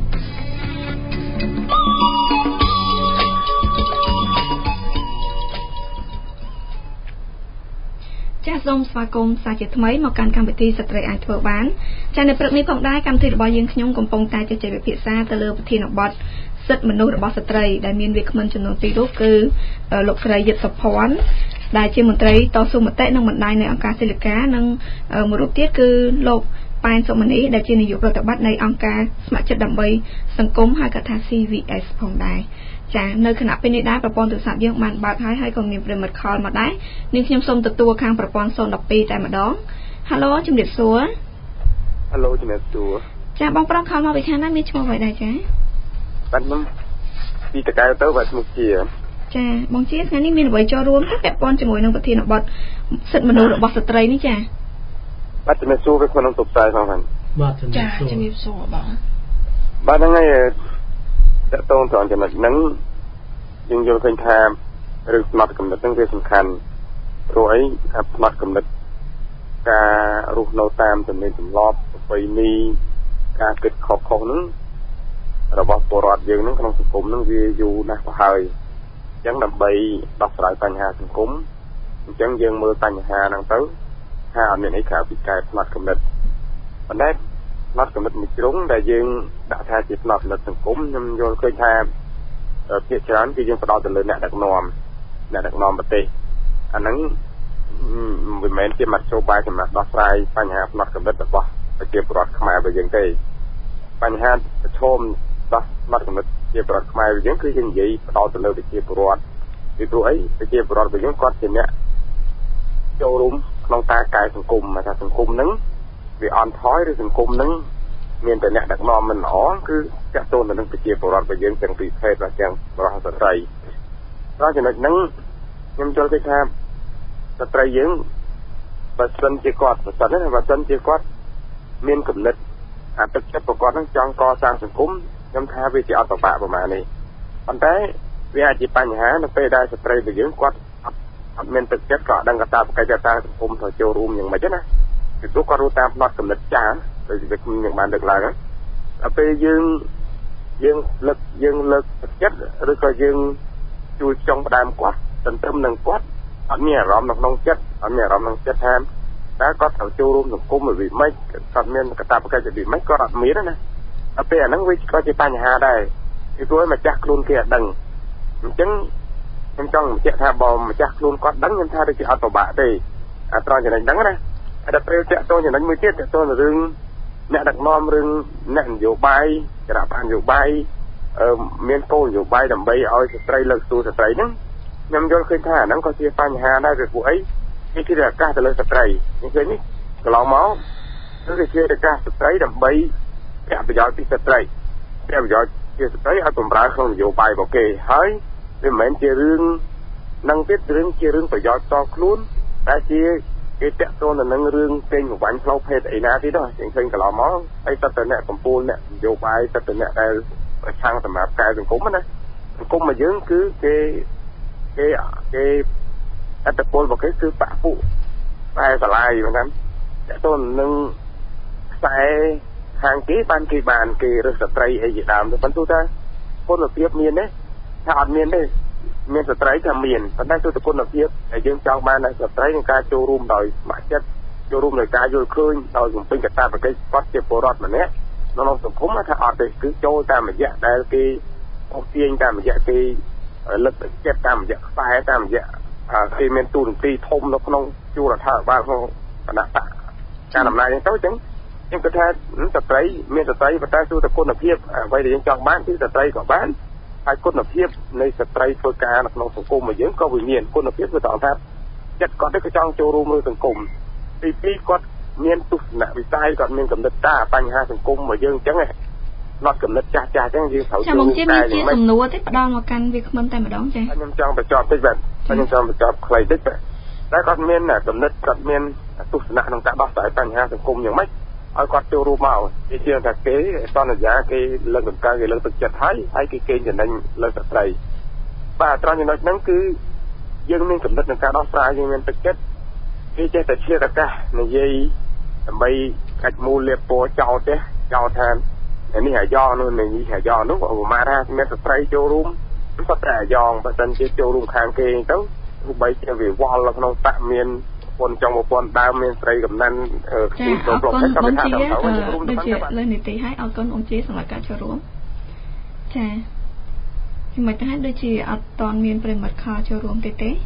ចាសសូមស្វាគមន៍សាជាថ្មីមកកាន់កម្មវិធីស្ត្រីអាចធ្វើបានចានៅព្រឹកនេះផងដែរកម្មវិធីរបស់យើងខ្ញុំកំពុងតែជជែកវិភាសាទៅលើប្រធានបទសិទ្ធិមនុស្សរបស់ស្ត្រីដែលមានវាគ្មិនចំនួនពីររូបគឺលោកស្រីយុទ្ធសុភ័ណ្ឌដែលជាមន្ត្រីតស៊ូមតិនិងបណ្ដាញនៅអង្គការសិលកានិងមួយរូបទៀតគឺលោកប៉ែនសុមនីដែលជានាយកប្រតិបត្តិនៃអង្គការស្ម័គ្រចិត្តដើម្បីសង្គមហៅកាត់ថា C V S ផងដែរចានៅគណៈពេលនេះដែរប្រព័ន្ធទូរស័ព្ទយើងបានបើកហើយហើយក៏មានប្រិមិត្តខលមកដែរនាងខ្ញុំសូមទទួលខាងប្រព័ន្ធศูนย์ หนึ่ง สองតែម្ដង Halo ជំរាបសួរ Halo ជំរាបសួរចាបងប្រុសខលមកពីខាងណាមានឈ្មោះអ្វីដែរចាបាទខ្ញុំពីតកៅទៅបាទឈ្មោះជាចាបងជាថ្ងៃនេះមានអ្វីចូលរួមទេពាក់ព័ន្ធជាមួយនឹងប្រធានបទសិទ្ធិមនុស្សរបស់ស្ត្រីនេះចាបាទជំរាបសួរវាក្នុងតុបផ្សាយផងបាទបាទជំរាបសួរជំរាបសួរបងបាទហ្នឹងហើយតើតោងត្រង់ចំណុចហ្នឹងយើងយល់ឃើញថារឿងផ្នត់កំណត់ហ្នឹងវាសំខាន់ព្រោះអីថាផ្នត់កំណត់ការរស់នៅតាមទំនៀមទម្លាប់ប្រពៃណីការគិតខុសៗហ្នឹងរបស់ពលរដ្ឋយើងហ្នឹងក្នុងសង្គមហ្នឹងវាយូរណាស់ទៅហើយអញ្ចឹងដើម្បីដោះស្រាយបញ្ហាសង្គមអញ្ចឹងយើងមើលបញ្ហាហ្នឹងទៅថាអត់មានអីក្រៅពីការផ្នត់កំណត់ប៉ុន្តែផ្នត់កំណត់មួយជ្រុងដែលយើងដាក់ថាជាផ្នត់កំណត់សង្គមខ្ញុំយល់ឃើញថាភាគច្រើនគឺយើងផ្ដោតទៅលើអ្នកដឹកនាំអ្នកដឹកនាំប្រទេសអាហ្នឹងមិនមែនជាមធ្យោបាយសម្រាប់ដោះស្រាយបញ្ហាផ្នត់កំណត់របស់ប្រជាពលរដ្ឋខ្មែររបស់យើងទេបញ្ហាប្រឈមដោះមាត់កំណត់ជាប្រវត្តិខ្មែរវិញគឺយើងនិយាយផ្ដោតទៅលើប្រជាពលរដ្ឋពីព្រោះអីប្រជាពលរដ្ឋវិញគាត់ជាអ្នកចូលរួមក្នុងការកែសង្គមថាសង្គមហ្នឹងវាអន់ថយឬសង្គមហ្នឹងមានតែអ្នកដឹកនាំមិនល្អគឺចាក់ទោនទៅនឹងប្រជាពលរដ្ឋរបស់យើងទាំងពីរភេទvàទាំងបរិសុទ្ធស្ត្រីដល់ចំណុចហ្នឹងខ្ញុំចូលគេថាស្ត្រីយើងបើសិនជាគាត់បើសិនណាបើសិនជាគាត់មានគំនិតអាទឹកចិត្តប្រកបនឹងចង់កសាងសង្គមខ្ញុំថាវាជាអត់ប្របាកប្រហែលនេះប៉ុន្តែវាអាចជាបញ្ហានៅពេលដែលស្ត្រីរបស់យើងគាត់អត់មានទឹកចិត្តក៏ដឹងកតាបកិច្ចការសង្គមទៅចូលរួមយ៉ាងម៉េចណាពីព្រោះគាត់រស់តាមផ្នត់គំនិតចាស់ដូចជាខ្ញុំបានលើកឡើងដល់ពេលយើងយើងលើកយើងលើកទឹកចិត្តឬក៏យើងជួយចង់ផ្ដើមគាត់ទន្ទឹមនឹងគាត់អត់មានអារម្មណ៍នៅក្នុងចិត្តអត់មានអារម្មណ៍ក្នុងចិត្តថាតើគាត់ត្រូវចូលរួមសង្គមវិម៉េចគាត់មានកតាបកិច្ចវិម៉េចគាត់អត់មានណាដល់ពេលអាហ្នឹងវាក៏ជាបញ្ហាដែរពីព្រោះម្ចាស់ខ្លួនគេអត់ដឹងអញ្ចឹងខ្ញុំចង់បញ្ជាក់ថាបើម្ចាស់ខ្លួនគាត់ដឹងខ្ញុំថាដូចជាអត់ពិបាកទេអាត្រង់ចំណុចហ្នឹងណាតែពេលតាក់ទងចំណុចមួយទៀតតាក់ទងនឹងរឿងអ្នកដឹកនាំរឿងអ្នកនយោបាយគណៈបកនយោបាយអឺមានគោលនយោបាយដើម្បីឲ្យស្ត្រីលើកស្ទួយស្ត្រីហ្នឹងខ្ញុំយល់ឃើញថាអាហ្នឹងក៏ជាបញ្ហាដែរពីព្រោះអីនេះគឺឱកាសទៅលើស្ត្រីនេះឃើញនេះកន្លងមកគឺជាឱកាសស្ត្រីដើម្បីប្រាក់ប្រយោជន៍ពីស្ត្រីប្រាក់ប្រយោជន៍ជាស្ត្រីឲ្យបំរើក្នុងនយោបាយរបស់គេហើយវាមិនមែនជារឿងនឹងទៀតរឿងជារឿងប្រយោជន៍តខ្លួនតែជាគេតាក់ទងទៅនឹងរឿងពេញប្រវាញ់ផ្លូវភេទអីណាទៀតហ្នឹងយើងឃើញកន្លងមកហើយតើតើអ្នកកម្ពុជាអ្នកនយោបាយតើតើអ្នកដែលប្រឆាំងសម្រាប់កែសង្គមណាសង្គមរបស់យើងគឺគេគេគេអត្តពលរបស់គេគឺបាក់ពួកតែឆ្លាយហ្នឹងតាក់ទងនឹងខ្សែខាងគេបានគេបានគេរើសស្ត្រីអីជាដើមទៅប៉ុន្តែថាគុណភាពមានទេថាអត់មានទេមានស្ត្រីថាមានប៉ុន្តែគឺគុណភាពដែលយើងចង់បានឲ្យស្ត្រីក្នុងការចូលរួមដោយស្ម័គ្រចិត្តចូលរួមក្នុងការយល់ឃើញដោយបំពេញកាតព្វកិច្ចគាត់ជាពលរដ្ឋម្នាក់នៅក្នុងសង្គមថាអត់ទេគឺចូលតាមរយៈដែលគេអូសទាញតាមរយៈគេលឹកទឹកចិត្តតាមរយៈខ្សែតាមរយៈគេមានទូនាទីធំនៅក្នុងជួររដ្ឋាភិបាលក្នុងគណៈបកការដំណើរហ្នឹងទៅអញ្ចឹងខ្ញុំគិតថាស្ត្រីមានស្ត្រីប៉ុន្តែគឺតែគុណភាពអ្វីដែលយើងចង់បានគឺស្ត្រីក៏បានហើយគុណភាពនៃស្ត្រីធ្វើការនៅក្នុងសង្គមរបស់យើងក៏វាមានគុណភាពគឺត្រង់ថាចិត្តគាត់ទៅចង់ចូលរួមក្នុងសង្គមទីពីរគាត់មានទស្សនវិស័យគាត់មានកំណត់តាបញ្ហាសង្គមរបស់យើងអញ្ចឹងណត់កំណត់ចាស់ចាស់អញ្ចឹងយើងត្រូវចូលរួមតែមានជាសំណួរទេផ្ដល់មកកាន់វាគ្មិនតែម្ដងចា៎ខ្ញុំចង់បញ្ចប់តិចបាទខ្ញុំចង់បញ្ចប់ខ្លីតិចបាទតែគាត់មានកំណត់គាត់មានទស្សនៈក្នុងការដោះស្រាយបញ្ហាសង្គមយ៉ាងម៉េចឲ្យគាត់ចូលរួមមកគេជឿថាគេសន្យាគេលើកតម្កើងគេលើកទឹកចិត្តហើយហើយគេកេងចំណេញលើស្ត្រីបាទត្រង់ចំណុចហ្នឹងគឺយើងមានកំណត់ក្នុងការដោះស្រាយយើងមានទឹកចិត្តគេចេះតែឆ្លៀតឱកាសនិយាយដើម្បីកាច់មូលលាបពណ៌ចោលទេចោលថានេះអាយ៉ងនោះនេះអាយ៉ងនោះឧបមាថាមានស្ត្រីចូលរួមសុទ្ធតែអាយ៉ងបើមិនជាចូលរួមខាងគេទៅទោះបីជាវាវល់ក្នុងបកមានប៉ុនចង់មកប៉ុនដើមមានស្រីកំណាន់គឺចូលប្លុកតែក៏ថាទៅរួមទៅជាលើនីតិហើយអរគុណអង្គជាសម្រាប់ការចូលរួមចាខ្ញុំមិនថាដូចជាអត់តន់មានប្រិមិត្តខលចូលរួមទេទេ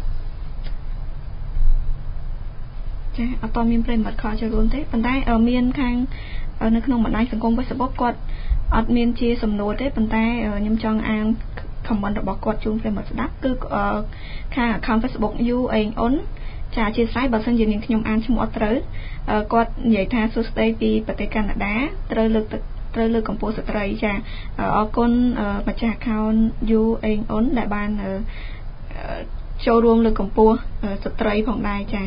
ចាអត់តន់មានប្រិមិត្តខលចូលរួមទេប៉ុន្តែមានខាងនៅក្នុងបណ្ដាញសង្គម Facebook គាត់អត់មានជាសំណួរទេប៉ុន្តែខ្ញុំចង់អាន comment របស់គាត់ជូនប្រិមិត្តស្ដាប់គឺខាង account Facebook យូអេងអ៊ុនចាអធិស្ឋានបើសិនជានាងខ្ញុំអានឈ្មោះអត់ត្រូវគាត់និយាយថាសួស្ដីពីប្រទេសកាណាដាត្រូវលើកត្រូវលើកកម្ពុជាស្ត្រីចាអរគុណម្ចាស់ account យូអេងអ៊ុនដែលបានចូលរួមលើកកម្ពុជាស្ត្រីផងដែរចា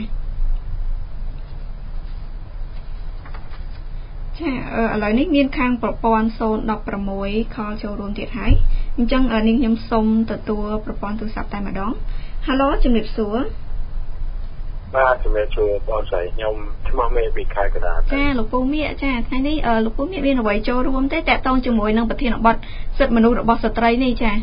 ចាឥឡូវនេះមានខាងប្រព័ន្ធศูนย์หนึ่งหกខលចូលរួមទៀតហើយអញ្ចឹងនាងខ្ញុំសូមទទួលប្រព័ន្ធទូរស័ព្ទតែម្ដង Halo ជំរាបសួរបាទជំរាបសួរបងស្រីខ្ញុំឈ្មោះមេពីខេត្តកណ្ដាលចាលោកពូមៀកចាថ្ងៃនេះលោកពូមៀកមានអ្វីចូលរួមទេតាក់ទងជាមួយនឹងប្រធានបទសិទ្ធិមនុស្សរបស់ស្ត្រីនេះចា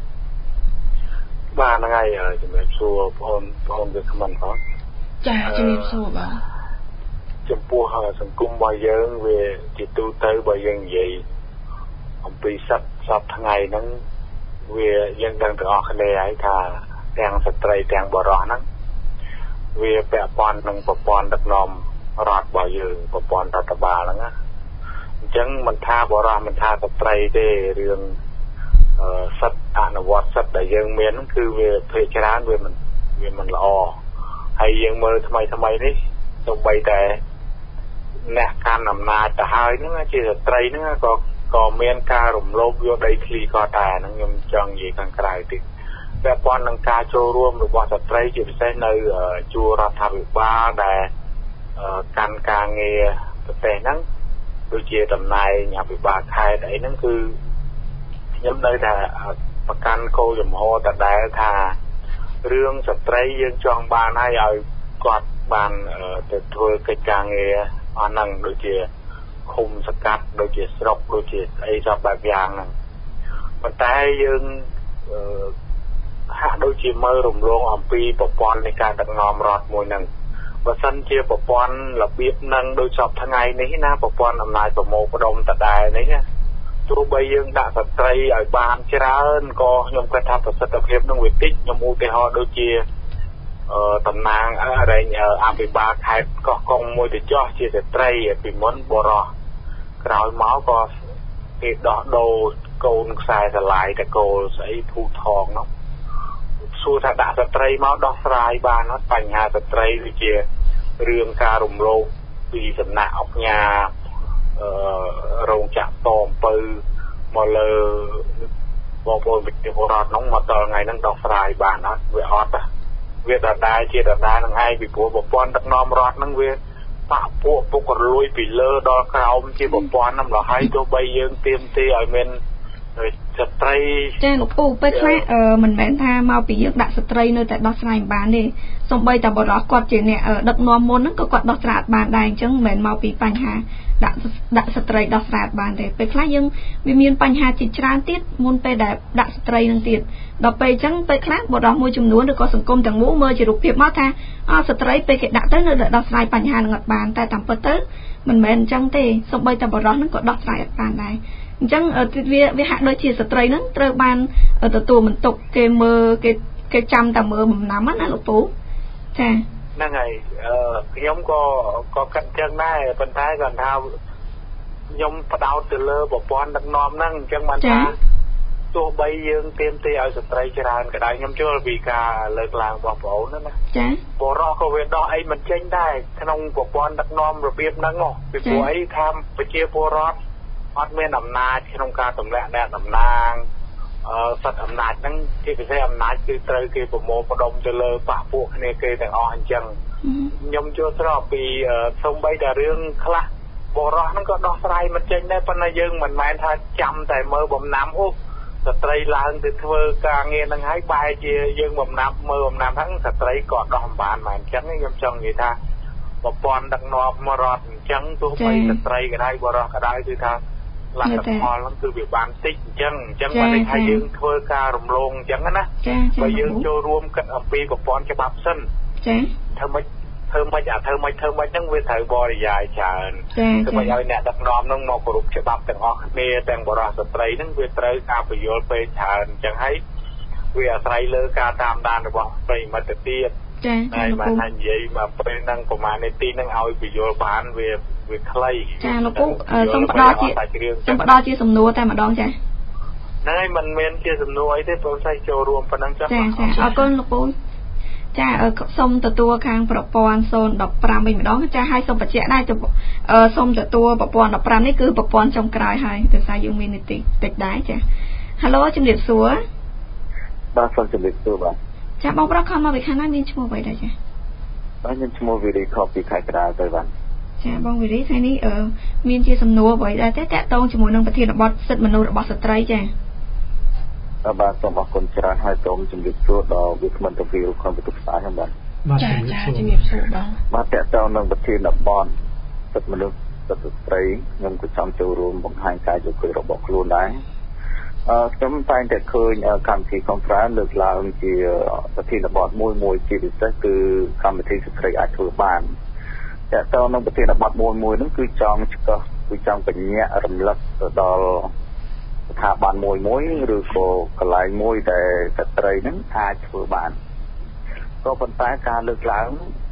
បាទហ្នឹងហើយជំរាបសួរបងប្អូនវាគ្មិនផងចាជំរាបសួរបាទចំពោះសង្គមរបស់យើងវាជាទូទៅបើយើងនិយាយអំពីសិទ្ធិសពថ្ងៃហ្នឹងវាយើងដឹងទាំងអស់គ្នាហើយថាទាំងស្ត្រីទាំងបុរសហ្នឹងវាពាក់ព័ន្ធនឹងប្រព័ន្ធដឹកនាំរដ្ឋរបស់យើងប្រព័ន្ធរដ្ឋបាលហ្នឹងណាអញ្ចឹងមិនថាបរិះមិនថាស្ត្រីទេរឿងអឺសិទ្ធិអនុវត្តសិទ្ធិដែលយើងមានហ្នឹងគឺវាភាគច្រើនវាមិនវាមិនល្អហើយយើងមើលថ្មីថ្មីនេះសូម្បីតែអ្នកកាន់អំណាចទៅហើយហ្នឹងជាស្ត្រីហ្នឹងក៏ក៏មានការរំលោភយកដីធ្លីក៏តែហ្នឹងខ្ញុំចង់និយាយខាងក្រៅតិចពាក់ព័ន្ធនឹងការចូលរួមរបស់ស្ត្រីជាពិសេសនៅជួររដ្ឋាភិបាលដែលកាន់ការងារប្រទេសហ្នឹងដូចជាតំណែងអភិបាលខេត្តអីហ្នឹងគឺខ្ញុំនៅតែប្រកាន់គោលចំហដដែលថារឿងស្ត្រីយើងចង់បានឲ្យឲ្យគាត់បានទៅធ្វើកិច្ចការងារអស់ហ្នឹងដូចជាឃុំសកាត់ដូចជាស្រុកដូចជាអីសពបែបយ៉ាងហ្នឹងប៉ុន្តែយើងហាក់ដូចជាមើលរំលងអំពីប្រព័ន្ធនៃការដឹកនាំរដ្ឋមួយហ្នឹងបើសិនជាប្រព័ន្ធរបៀបហ្នឹងដូចសពថ្ងៃនេះណាប្រព័ន្ធអំណាចប្រមូលផ្ដុំដដែលនេះណាទោះបីយើងដាក់ស្ត្រីឲ្យបានច្រើនក៏ខ្ញុំគិតថាប្រសិទ្ធភាពនឹងវាតិចខ្ញុំឧទាហរណ៍ដូចជាអឺតំណាងរែងអភិបាលខេត្តកោះកុងមួយទៅចោះជាស្ត្រីពីមុនបរោះក្រោយមកក៏គេដោះដូរកូនខ្សែស្រឡាយតកូលស្អីភូថងនោះសួរថាដាក់ស្ត្រីមកដោះស្រាយបានអត់បញ្ហាស្ត្រីដូចជារឿងការរំលោភពីសំណាក់អង្គការអឺរោងចក្រតអំពៅមកលើបងប្អូនប្រជាពលរដ្ឋនោះមកដល់ថ្ងៃហ្នឹងដោះស្រាយបានអត់វាអត់វាដដែលជាដដែលនឹងឯងពីព្រោះប្រព័ន្ធដឹកនាំរដ្ឋហ្នឹងវាបាក់ពួកពុករលួយពីលើដល់ក្រោមជាប្រព័ន្ធហ្នឹងដល់ហើយទោះបីយើងទៀមទាឲ្យមានស្ត្រីចាលោកពូពេលខ្លះមិនមែនថាមកពីយើងដាក់ស្ត្រីនៅតែដោះស្រាយមិនបានទេសូម្បីតែបរិះគាត់ជាអ្នកដឹកនាំមុនហ្នឹងក៏គាត់ដោះស្រាយបានដែរអញ្ចឹងមិនមែនមកពីបញ្ហាដាក់ដាក់ស្ត្រីដោះស្រាយបានទេពេលខ្លះយើងវាមានបញ្ហាជាច្រើនទៀតមុនពេលដែលដាក់ស្ត្រីនឹងទៀតដល់ពេលអញ្ចឹងពេលខ្លះបរិះមួយចំនួនឬក៏សង្គមទាំងមូលមើលជារូបភាពមកថាអស្ត្រីពេលគេដាក់ទៅនៅតែដោះស្រាយបញ្ហានឹងអត់បានតែតាមពិតទៅមិនមែនអញ្ចឹងទេសូម្បីតែបរិះហ្នឹងក៏ដោះស្រាយអត់បានដែរអញ្ចឹងវាវាហាក់ដូចជាស្ត្រីហ្នឹងត្រូវបានទទួលបន្ទុកគេមើលគេគេចាំតែមើលបំណាំណាលោកពូចាហ្នឹងហើយអឺខ្ញុំក៏ក៏គិតចឹងដែរប៉ុន្តែគាត់ថាខ្ញុំផ្ដោតទៅលើប្រព័ន្ធដឹកនាំហ្នឹងអញ្ចឹងបានថាទោះបីយើងទៀមទាឲ្យស្ត្រីច្រើនក៏ដោយខ្ញុំជឿពីការលើកឡើងរបស់បងប្អូនណាចាបរោះក៏វាដោះអីមិនចេញដែរក្នុងប្រព័ន្ធដឹកនាំរបៀបហ្នឹងពីព្រោះអីថាប្រជាពលរដ្ឋអត់មានអំណាចក្នុងការទម្លាក់អ្នកតំណាងអឺសិទ្ធិអំណាចហ្នឹងជាពិសេសអំណាចគឺត្រូវគេប្រមូលផ្ដុំទៅលើបះពួកគ្នាគេទាំងអស់អញ្ចឹងខ្ញុំយល់ស្របពីសូម្បីតែរឿងខ្លះបរោះហ្នឹងក៏ដោះស្រាយមិនចេញដែរប៉ុន្តែយើងមិនមែនថាចាំតែមើលបំណាំអូស្ត្រីឡើងទៅធ្វើការងារហ្នឹងហើយបែរជាយើងបំណាំមើលបំណាំហ្នឹងស្ត្រីក៏ដោះមិនបានមែនអញ្ចឹងខ្ញុំចង់និយាយថាប្រព័ន្ធដឹកនាំរដ្ឋអញ្ចឹងទោះបីស្ត្រីក៏ដោយបរោះក៏ដោយគឺថាលទ្ធផលហ្នឹងគឺវាបានតិចអញ្ចឹងអញ្ចឹងបានន័យថាយើងធ្វើការរំលងអញ្ចឹងណាបើយើងចូលរួមគិតអំពីប្រព័ន្ធច្បាប់សិនចាធ្វើម៉េចធ្វើម៉េចអាធ្វើម៉េចធ្វើម៉េចហ្នឹងវាត្រូវបរិយាយច្រើនធ្វើម៉េចឲ្យអ្នកដឹកនាំហ្នឹងមកគោរពច្បាប់ទាំងអស់គ្នាទាំងបរិសុទ្ធស្ត្រីហ្នឹងវាត្រូវការពយល់ពេលច្រើនអញ្ចឹងហើយវាអាស្រ័យលើការតាមដានរបស់ប្រិយមិត្តទៀតចាហើយបានថានិយាយមកពេលហ្នឹងប្រហែលនាទីហ្នឹងឲ្យពយល់បានវាវាខ្លីចាលោកពូសូមផ្ដល់ជាសូមផ្ដល់ជាសំណួរតែម្ដងចាហ្នឹងហើយมันមានជាសំណួរអីទេបងស្រីចូលរួមប៉ុណ្ណឹងចាចាចាអរគុណលោកពូចាសូមទទួលខាងប្រព័ន្ធศูนย์หนึ่งห้าវិញម្ដងចាឲ្យសូមបញ្ជាក់ដែរសូមទទួលប្រព័ន្ធสิบห้าនេះគឺប្រព័ន្ធចុងក្រោយហើយដោយសារយើងមាននីតិតិចដែរចា Halo ជំរាបសួរបាទសូមជំរាបសួរបាទចាបងប្រុសខំមកពីខាងណាមានឈ្មោះអ្វីដែរចាបាទខ្ញុំឈ្មោះវីរីខុសពីខេត្តកណ្ដាលទៅបាទចាបងវីរីថ្ងៃនេះមានជាសំណួរអ្វីដែរទេតាក់ទងជាមួយនឹងប្រធានបទសិទ្ធិមនុស្សរបស់ស្ត្រីចាបាទសូមអរគុណច្រើនហើយសូមជម្រាបសួរដល់វាគ្មិនទៅពីក្រុមពិធីផ្សាយហ្នឹងបាទចាចាជំរាបសួរបងបាទតាក់ទងនឹងប្រធានបទសិទ្ធិមនុស្សសិទ្ធិស្ត្រីខ្ញុំក៏ចង់ចូលរួមបង្ហាញការយល់ឃើញរបស់ខ្លួនដែរអឺខ្ញុំតែងតែឃើញកម្មវិធី conference លើកឡើងជាប្រធានបទមួយមួយជាពិសេសគឺកម្មវិធីស្ត្រីអាចធ្វើបានតាក់ទងនឹងប្រធានបទមួយមួយហ្នឹងគឺចង់ឆ្កឹះគឺចង់បញ្ញាក់រំលឹកទៅដល់ស្ថាប័នមួយមួយឬក៏កន្លែងមួយដែលស្ត្រីហ្នឹងអាចធ្វើបានក៏ប៉ុន្តែការលើកឡើង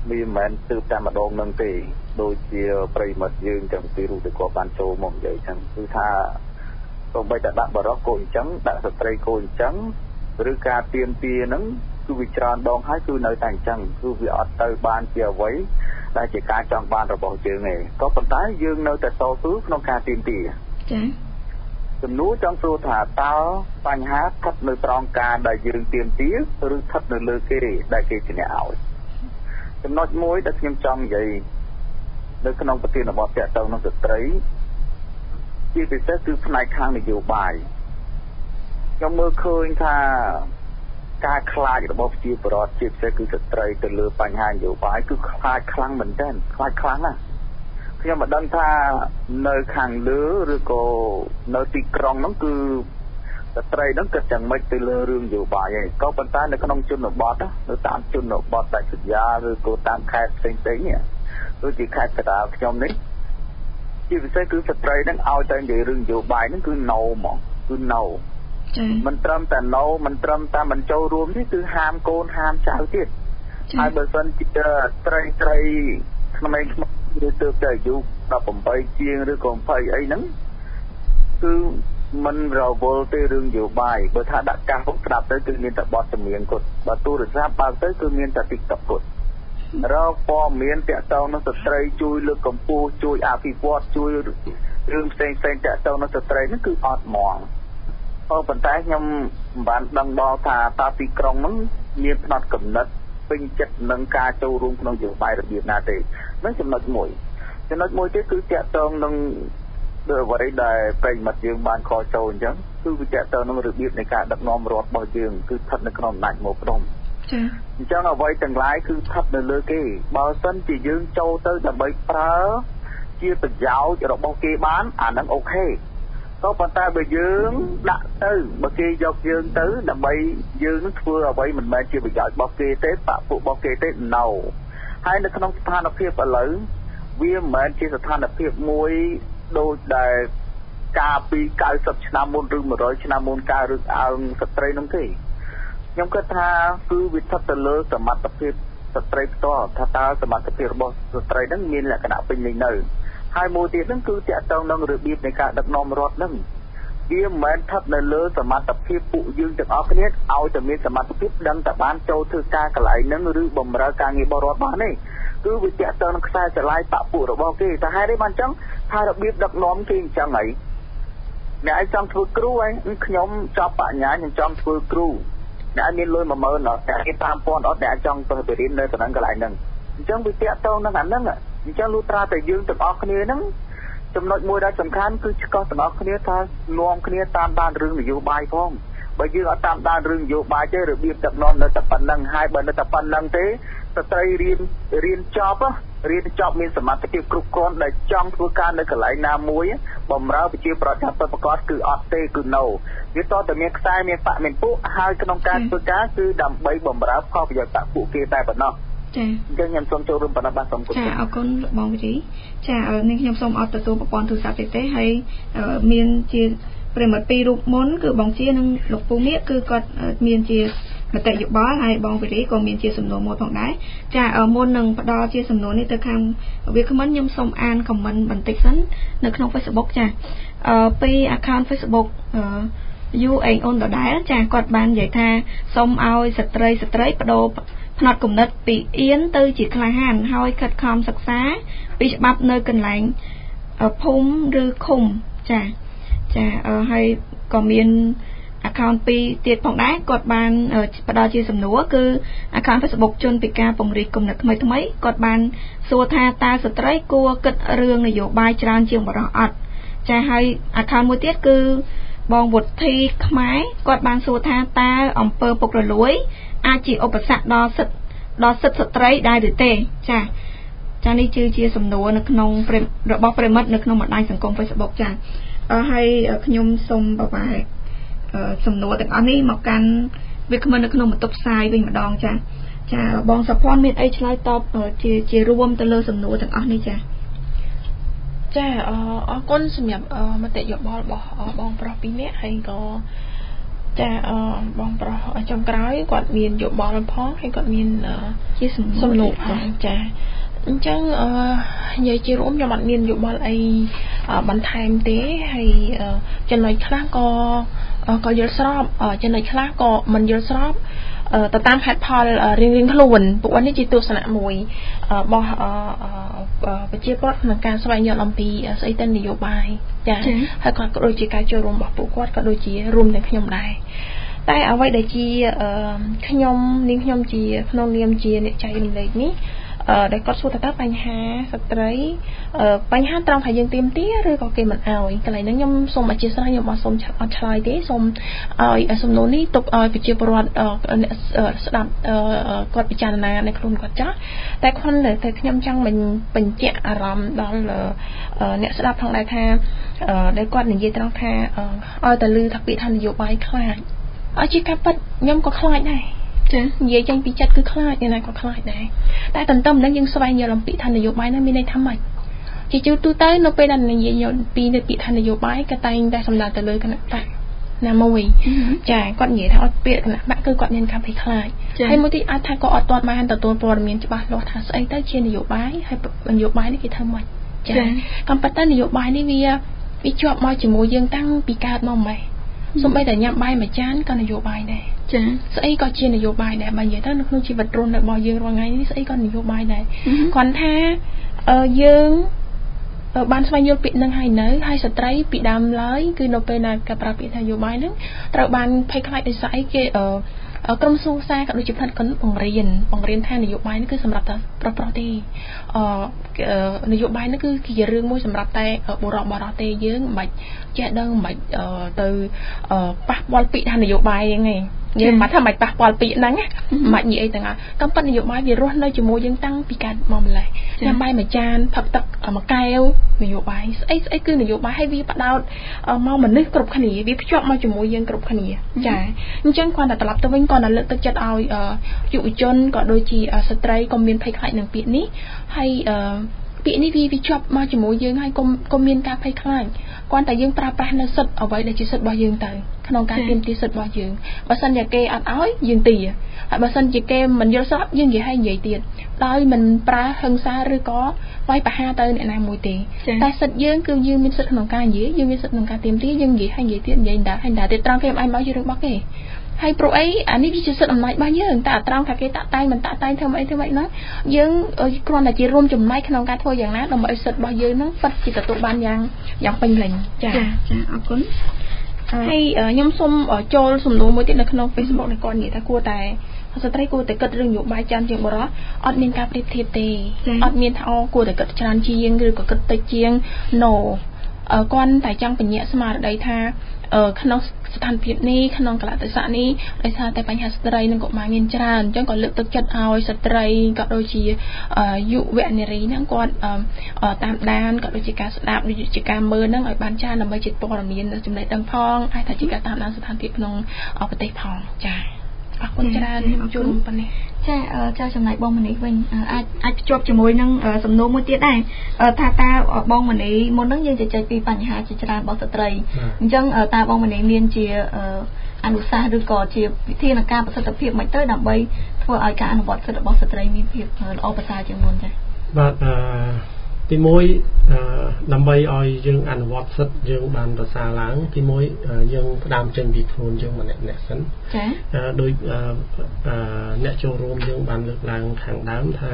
វាមិនមែនទើបតែម្ដងនឹងទេដូចជាប្រិមិត្តយើងទាំងពីររូបទៅក៏បានចូលមកនិយាយចឹងគឺថាសូម្បីតែដាក់បរិសុទ្ធក៏អញ្ចឹងដាក់ស្ត្រីក៏អញ្ចឹងឬការទៀមទាហ្នឹងគឺវាច្រើនដងហើយគឺនៅតែអញ្ចឹងគឺវាអត់ទៅបានជាអ្វីដែលជាការចង់បានរបស់យើងទេក៏ប៉ុន្តែយើងនៅតែតស៊ូក្នុងការទៀមទាចា៎សំណួរចង់សួរថាតើបញ្ហាស្ថិតនៅត្រង់ការដែលយើងទៀមទាឬស្ថិតនៅលើគេដែលគេជាអ្នកឲ្យចំណុចមួយដែលខ្ញុំចង់និយាយនៅក្នុងប្រធានបទតាក់ទងនឹងស្ត្រីជាពិសេសគឺផ្នែកខាងនយោបាយខ្ញុំមើលឃើញថាការខ្លាចរបស់ប្រជាពលរដ្ឋជាពិសេសគឺស្ត្រីទៅលើបញ្ហានយោបាយគឺខ្លាចខ្លាំងមែនទែនខ្លាចខ្លាំងណាស់ខ្ញុំមិនដឹងថានៅខាងលើឬក៏នៅទីក្រុងហ្នឹងគឺស្ត្រីហ្នឹងគិតយ៉ាងម៉េចទៅលើរឿងនយោបាយឯងក៏ប៉ុន្តែនៅក្នុងជនបទនៅតាមជនបទដាច់ស្រយាលឬក៏តាមខេត្តផ្សេងៗនេះដូចជាខេត្តកណ្ដាលខ្ញុំនេះជាពិសេសគឺស្ត្រីហ្នឹងឲ្យតែនិយាយរឿងនយោបាយហ្នឹងគឺ no ហ្មងគឺ no មិនត្រឹមតែ no មិនត្រឹមតែមិនចូលរួមទេគឺហាមកូនហាមចៅទៀតហើយបើសិនជាស្ត្រីស្រីក្មេងៗឬទើបតែអាយុដប់ប្រាំបីជាងឬក៏ยี่สิบអីហ្នឹងគឺមិនរវល់ទេរឿងនយោបាយបើថាដាក់កាសពុកស្ដាប់ទៅគឺមានតែបទចម្រៀងគាត់បើទូរស័ព្ទបើកទៅគឺមានតែ TikTok គាត់រកព័ត៌មានតាក់ទងនឹងស្ត្រីជួយលើកកម្ពស់ជួយអភិវឌ្ឍជួយរឿងផ្សេងផ្សេងតាក់ទងនឹងស្ត្រីហ្នឹងគឺអត់ហ្មងប៉ុន្តែខ្ញុំមិនបានដឹងដល់ថាតើទីក្រុងហ្នឹងមានផ្នត់គំនិតពេញចិត្តនឹងការចូលរួមក្នុងនយោបាយរបៀបណាទេហ្នឹងចំណុចមួយចំណុចមួយទៀតគឺតាក់ទងនឹងដោយអ្វីដែលប្រិយមិត្តយើងបានខលចូលអញ្ចឹងគឺវាតាក់ទងនឹងរបៀបនៃការដឹកនាំរដ្ឋរបស់យើងគឺស្ថិតនៅក្នុងអំណាចមកផ្ដុំចា៎អញ្ចឹងអ្វីទាំងឡាយគឺស្ថិតនៅលើគេបើសិនជាយើងចូលទៅដើម្បីប្រើជាប្រយោជន៍របស់គេបានអាហ្នឹងអូខេក៏ប៉ុន្តែបើយើងដាក់ទៅបើគេយកយើងទៅដើម្បីយើងនឹងធ្វើអ្វីមិនមែនជាប្រយោជន៍របស់គេទេបពុរបស់គេទេ no ហើយនៅក្នុងស្ថានភាពឥឡូវវាមិនមែនជាស្ថានភាពមួយដូចដែលកាលពី90ឆ្នាំមុនឬ100ឆ្នាំមុនការរឹកអើងស្ត្រីនោះទេខ្ញុំគិតថាគឺវាស្ថិតទៅលើសមត្ថភាពស្ត្រីផ្ទាល់ថាតើសមត្ថភាពរបស់ស្ត្រីហ្នឹងមានលក្ខណៈពេញលេញនៅហើយមួយទៀតហ្នឹងគឺតាក់ទងនឹងរបៀបនៃការដឹកនាំរដ្ឋហ្នឹងវាមិនមែនស្ថិតនៅលើសមត្ថភាពពួកយើងទាំងអស់គ្នាឲ្យតែមានសមត្ថភាពដឹងតែបានចូលធ្វើការកន្លែងហ្នឹងឬបម្រើការងាររបស់រដ្ឋបានទេគឺវាតាក់ទងនឹងខ្សែស្រឡាយបពុរបស់គេតែហេតុអីបានចឹងថារបៀបដឹកនាំគេអញ្ចឹងហីអ្នកឯងចង់ធ្វើគ្រូឯងខ្ញុំចប់បញ្ញាខ្ញុំចង់ធ្វើគ្រូអ្នកមានលុយ មួយម៉ឺន អត់អ្នកគេ តាមពាន់ អត់អ្នកចង់ទៅរៀននៅតំណែងកន្លែងហ្នឹងអញ្ចឹងវាតាក់ទងនឹងអាហ្នឹងអញ្ចឹងលុះត្រាតែយើងទាំងអស់គ្នាហ្នឹងចំណុចមួយដែលសំខាន់គឺឆ្កោះទាំងអស់គ្នាថានាំគ្នាតាមដានរឿងនយោបាយផងបើយើងអត់តាមដានរឿងនយោបាយទេរបៀបដឹកនាំនៅតែប៉ុណ្្នឹងហើយបើនៅតែប៉ុណ្្នឹងទេស្ត្រីរៀនរៀនចប់រៀនចប់មានសមត្ថភាពគ្រប់គ្រាន់ដែលចង់ធ្វើការនៅកន្លែងណាមួយបំរើប្រជាប្រដ្ឋពិតប្រាកដគឺអត់ទេគឺ no វាតតែមានខ្សែមានបកមានពួកហើយក្នុងការធ្វើការគឺដើម្បីបំរើផលប្រយោជន៍បកពួកគេតែប៉ុណ្ណោះចា៎អញ្ចឹងខ្ញុំសូមចូលរួមប៉ុណ្ណឹងបាទសូមគោរពចា៎អរគុណបងវិធីចា៎នេះខ្ញុំសូមអត់ទទួលប្រព័ន្ធទូរស័ព្ទទេទេហើយមានជាប្រិមត្តពីររូបមុនគឺបងជានិងលោកពូមៀកគឺគាត់មានជាមតិយោបល់ហើយបងវិរីក៏មានជាសំណួរមួយផងដែរចាមុននឹងផ្ដល់ជាសំណួរនេះទៅខាងវាគ្មិនខ្ញុំសូមអានខមមិនបន្តិចសិននៅក្នុង Facebook ចាអឺពី account Facebook អឺ you អេងអូនដដែលចាគាត់បាននិយាយថាសូមឲ្យស្ត្រីស្ត្រីបដូរផ្នត់គំនិតពីអៀនទៅជាក្លាហានហើយខិតខំសិក្សាពីច្បាប់នៅកន្លែងភូមិឬឃុំចាចាអឺហើយក៏មាន account ពីរទៀតផងដែរគាត់បានផ្ដល់ជាសំណួរគឺ account Facebook ជនពិការពង្រីកគំនិតថ្មីថ្មីគាត់បានសួរថាតើស្ត្រីគួរគិតរឿងនយោបាយច្រើនជាងបុរសអត់ចាហើយ account មួយទៀតគឺបងវុធីខ្មែរគាត់បានសួរថាតើអំពើពុករលួយអាចជាឧបសគ្គដល់សិទ្ធិដល់សិទ្ធិស្ត្រីដែរឬទេចាចានេះគឺជាសំណួរនៅក្នុងរបស់ប្រិមិត្តនៅក្នុងបណ្ដាញសង្គម Facebook ចាអឺហើយខ្ញុំសូមបបាក់សំណួរទាំងអស់នេះមកកាន់វាគ្មិននៅក្នុងបន្ទប់ផ្សាយវិញម្ដងចាចាបងសុភ័ណ្ឌមានអីឆ្លើយតបជាជារួមទៅលើសំណួរទាំងអស់នេះចាចាអរគុណសម្រាប់មតិយោបល់របស់បងប្រុសពីរនាក់ហើយក៏ចាអឺបងប្រុសចុងក្រោយគាត់មានយោបល់ផងហើយគាត់មានជាសំណួរផងចាអញ្ចឹងអឺនិយាយជារួមខ្ញុំអត់មានយោបល់អីបន្ថែមទេហើយចំណុចខ្លះក៏ក៏យល់ស្របចំណុចខ្លះក៏មិនយល់ស្របទៅតាមហេតុផលរៀងៗខ្លួនពួកនេះជាទស្សនៈមួយរបស់ប្រជាពលរដ្ឋក្នុងការស្វែងយល់អំពីស្អីទៅនយោបាយចាហើយក៏ដូចជាការចូលរួមរបស់ពួកគាត់ក៏ដូចជារួមទាំងខ្ញុំដែរតែអ្វីដែលជាខ្ញុំនាងខ្ញុំជាក្នុងនាមជាអ្នកចែករំលែកនេះអឺដែលគាត់សួរតើបញ្ហាស្ត្រីបញ្ហាត្រង់ថាយើងទៀមទាឬក៏គេមិនអោយកន្លែងហ្នឹងខ្ញុំសូមអធិស្ឋានខ្ញុំអត់សូមអត់ឆ្លើយទេសូមឲ្យសំណួរនេះទុកឲ្យប្រជាពលរដ្ឋអ្នកស្ដាប់គាត់ពិចារណានៅខ្លួនគាត់ចាស់តែខ្ញុំតែខ្ញុំចង់បញ្ជាក់អារម្មណ៍ដល់អ្នកស្ដាប់ផងដែរថាដែលគាត់និយាយត្រង់ថាឲ្យតែលឺថាពាក្យថានយោបាយខ្លាចឲ្យជាការពិតខ្ញុំក៏ខ្លាចដែរចានិយាយចេញពីចិត្តគឺខ្លាចអ្នកណាក៏ខ្លាចដែរតែតន្ទឹមនឹងយើងស្វែងយល់អំពីថានយោបាយនោះមានន័យថាម៉េចជាទូទៅនៅពេលដែលនិយាយពីពាក្យថានយោបាយក៏តែងតែសំដៅទៅលើគណៈបកណាមួយចាគាត់និយាយថាអត់ពាក្យគណៈបកគឺគាត់មានការភ័យខ្លាចហើយមួយទៀតអាចថាក៏អត់ទាន់បានទទួលព័ត៌មានច្បាស់លាស់ថាស្អីទៅជានយោបាយហើយនយោបាយនេះគេធ្វើម៉េចចាកំប៉ុន្តែនយោបាយនេះវាវាជាប់មកជាមួយយើងតាំងពីកើតមកម៉េចសូម្បីតែញ៉ាំបាយមួយចានក៏នយោបាយដែរចាស្អីក៏ជានយោបាយដែរបើនិយាយទៅនៅក្នុងជីវិតរស់នៅរបស់យើងរាល់ថ្ងៃនេះស្អីក៏នយោបាយដែរគ្រាន់ថាយើងបានស្វែងយល់ពាក្យនឹងហើយនៅហើយស្ត្រីពីដើមឡើយគឺនៅពេលណាគេប្រើពាក្យថានយោបាយហ្នឹងត្រូវបានភ័យខ្លាចដោយសារអីគេក្រុមស៊ូសាក៏ដូចជាផ្នែកគាត់បង្រៀនបង្រៀនថានយោបាយនេះគឺសម្រាប់តែប្រុសប្រុសទេអឺនយោបាយនេះគឺជារឿងមួយសម្រាប់តែបុរសបរោះទេយើងមិនបាច់ចេះដឹងមិនបាច់ទៅប៉ះពាល់ពាក្យថានយោបាយហ្នឹងឯងយើងមិនថាមិនប៉ះពាល់ពាក្យហ្នឹងមិននិយាយទាំងអស់កំប៉ុតនយោបាយវារស់នៅជាមួយយើងតាំងពីកាតម្លេះញ៉ាំបាយមួយចានផឹកទឹកមួយកែวนយោបាយស្អីស្អីគឺនយោបាយហើយវាផ្ដោតមកមនុស្សគ្រប់គ្នាវាភ្ជាប់មកជាមួយយើងគ្រប់គ្នាចាអញ្ចឹងគាត់តែត្រឡប់ទៅវិញគាត់តែលើកទឹកចិត្តឲ្យយុវជនក៏ដូចជាស្ត្រីក៏មានភ័យខ្លាចនឹងពាក្យនេះហើយពាក្យនេះវាវាជាប់មកជាមួយយើងហើយកុំកុំមានការភ័យខ្លាចគ្រាន់តែយើងប្រើប្រាស់នៅសិទ្ធិអ្វីដែលជាសិទ្ធិរបស់យើងទៅក្នុងការទាមទារសិទ្ធិរបស់យើងបើសិនជាគេអត់ឲ្យយើងទាហើយបើសិនជាគេមិនយល់ស្របយើងនិយាយឲ្យនិយាយទៀតដោយមិនប្រើហិង្សាឬក៏វាយប្រហារទៅអ្នកណាមួយទេតែសិទ្ធិយើងគឺយើងមានសិទ្ធិក្នុងការនិយាយយើងមានសិទ្ធិក្នុងការទាមទារយើងនិយាយឲ្យនិយាយទៀតនិយាយដើរឲ្យដើរទៀតត្រង់គេមិនឲ្យមកជារឿងរបស់គេហើយព្រោះអីអានេះវាជាសិទ្ធិអំណាចរបស់យើងតែអត្រង់ថាគេតាក់តែងមិនតាក់តែងធ្វើអីធ្វើម៉េចហ្នឹងយើងគ្រាន់តែជារួមចំណែកក្នុងការធ្វើយ៉ាងណាដើម្បីឲ្យសិទ្ធិរបស់យើងហ្នឹងពិតជាទទួលបានយ៉ាងយ៉ាងពេញលេញចាចាអរគុណហើយខ្ញុំសូមចូលសំណួរមួយទៀតនៅក្នុង Facebook នេះគាត់និយាយថាគួរតែស្ត្រីគួរតែគិតរឿងនយោបាយច្រើនជាងបុរសអត់មានការប្រៀបធៀបទេអត់មានថាអូគួរតែគិតច្រើនជាងឬក៏គិតតិចជាង no គាត់តែចង់បញ្ជាក់ស្មារតីថាក្នុងស្ថានភាពនេះក្នុងកលៈទេសៈនេះដោយសារតែបញ្ហាស្ត្រីនិងកុមារមានច្រើនអញ្ចឹងក៏លើកទឹកចិត្តឲ្យស្ត្រីក៏ដូចជាយុវនារីហ្នឹងគាត់តាមដានក៏ដូចជាការស្ដាប់ដូចជាការមើលហ្នឹងឲ្យបានច្រើនដើម្បីជាព័ត៌មានចំណេះដឹងផងអាចថាជាការតាមដានស្ថានភាពក្នុងប្រទេសផងចា៎អរគុណច្រើនខ្ញុំជួបប៉ុណ្ណេះចាចៅចំណែកបងមនីវិញអាចអាចភ្ជាប់ជាមួយនឹងសំណួរមួយទៀតដែរថាតើបងមនីមុនហ្នឹងយើងជជែកពីបញ្ហាជាច្រើនរបស់ស្ត្រីអញ្ចឹងតើបងមនីមានជាអនុសាសន៍ឬក៏ជាវិធានការប្រសិទ្ធភាពមិនទៅដើម្បីធ្វើឲ្យការអនុវត្តសិទ្ធិរបស់ស្ត្រីមានភាពល្អប្រសើរជាងមុនចា៎បាទអឺទីមួយដើម្បីឲ្យយើងអនុវត្តសិទ្ធិយើងបានប្រសើរឡើងទីមួយយើងផ្ដើមចេញពីខ្លួនយើងម្នាក់ម្នាក់សិនចា៎ដោយអ្នកចូលរួមយើងបានលើកឡើងខាងដើមថា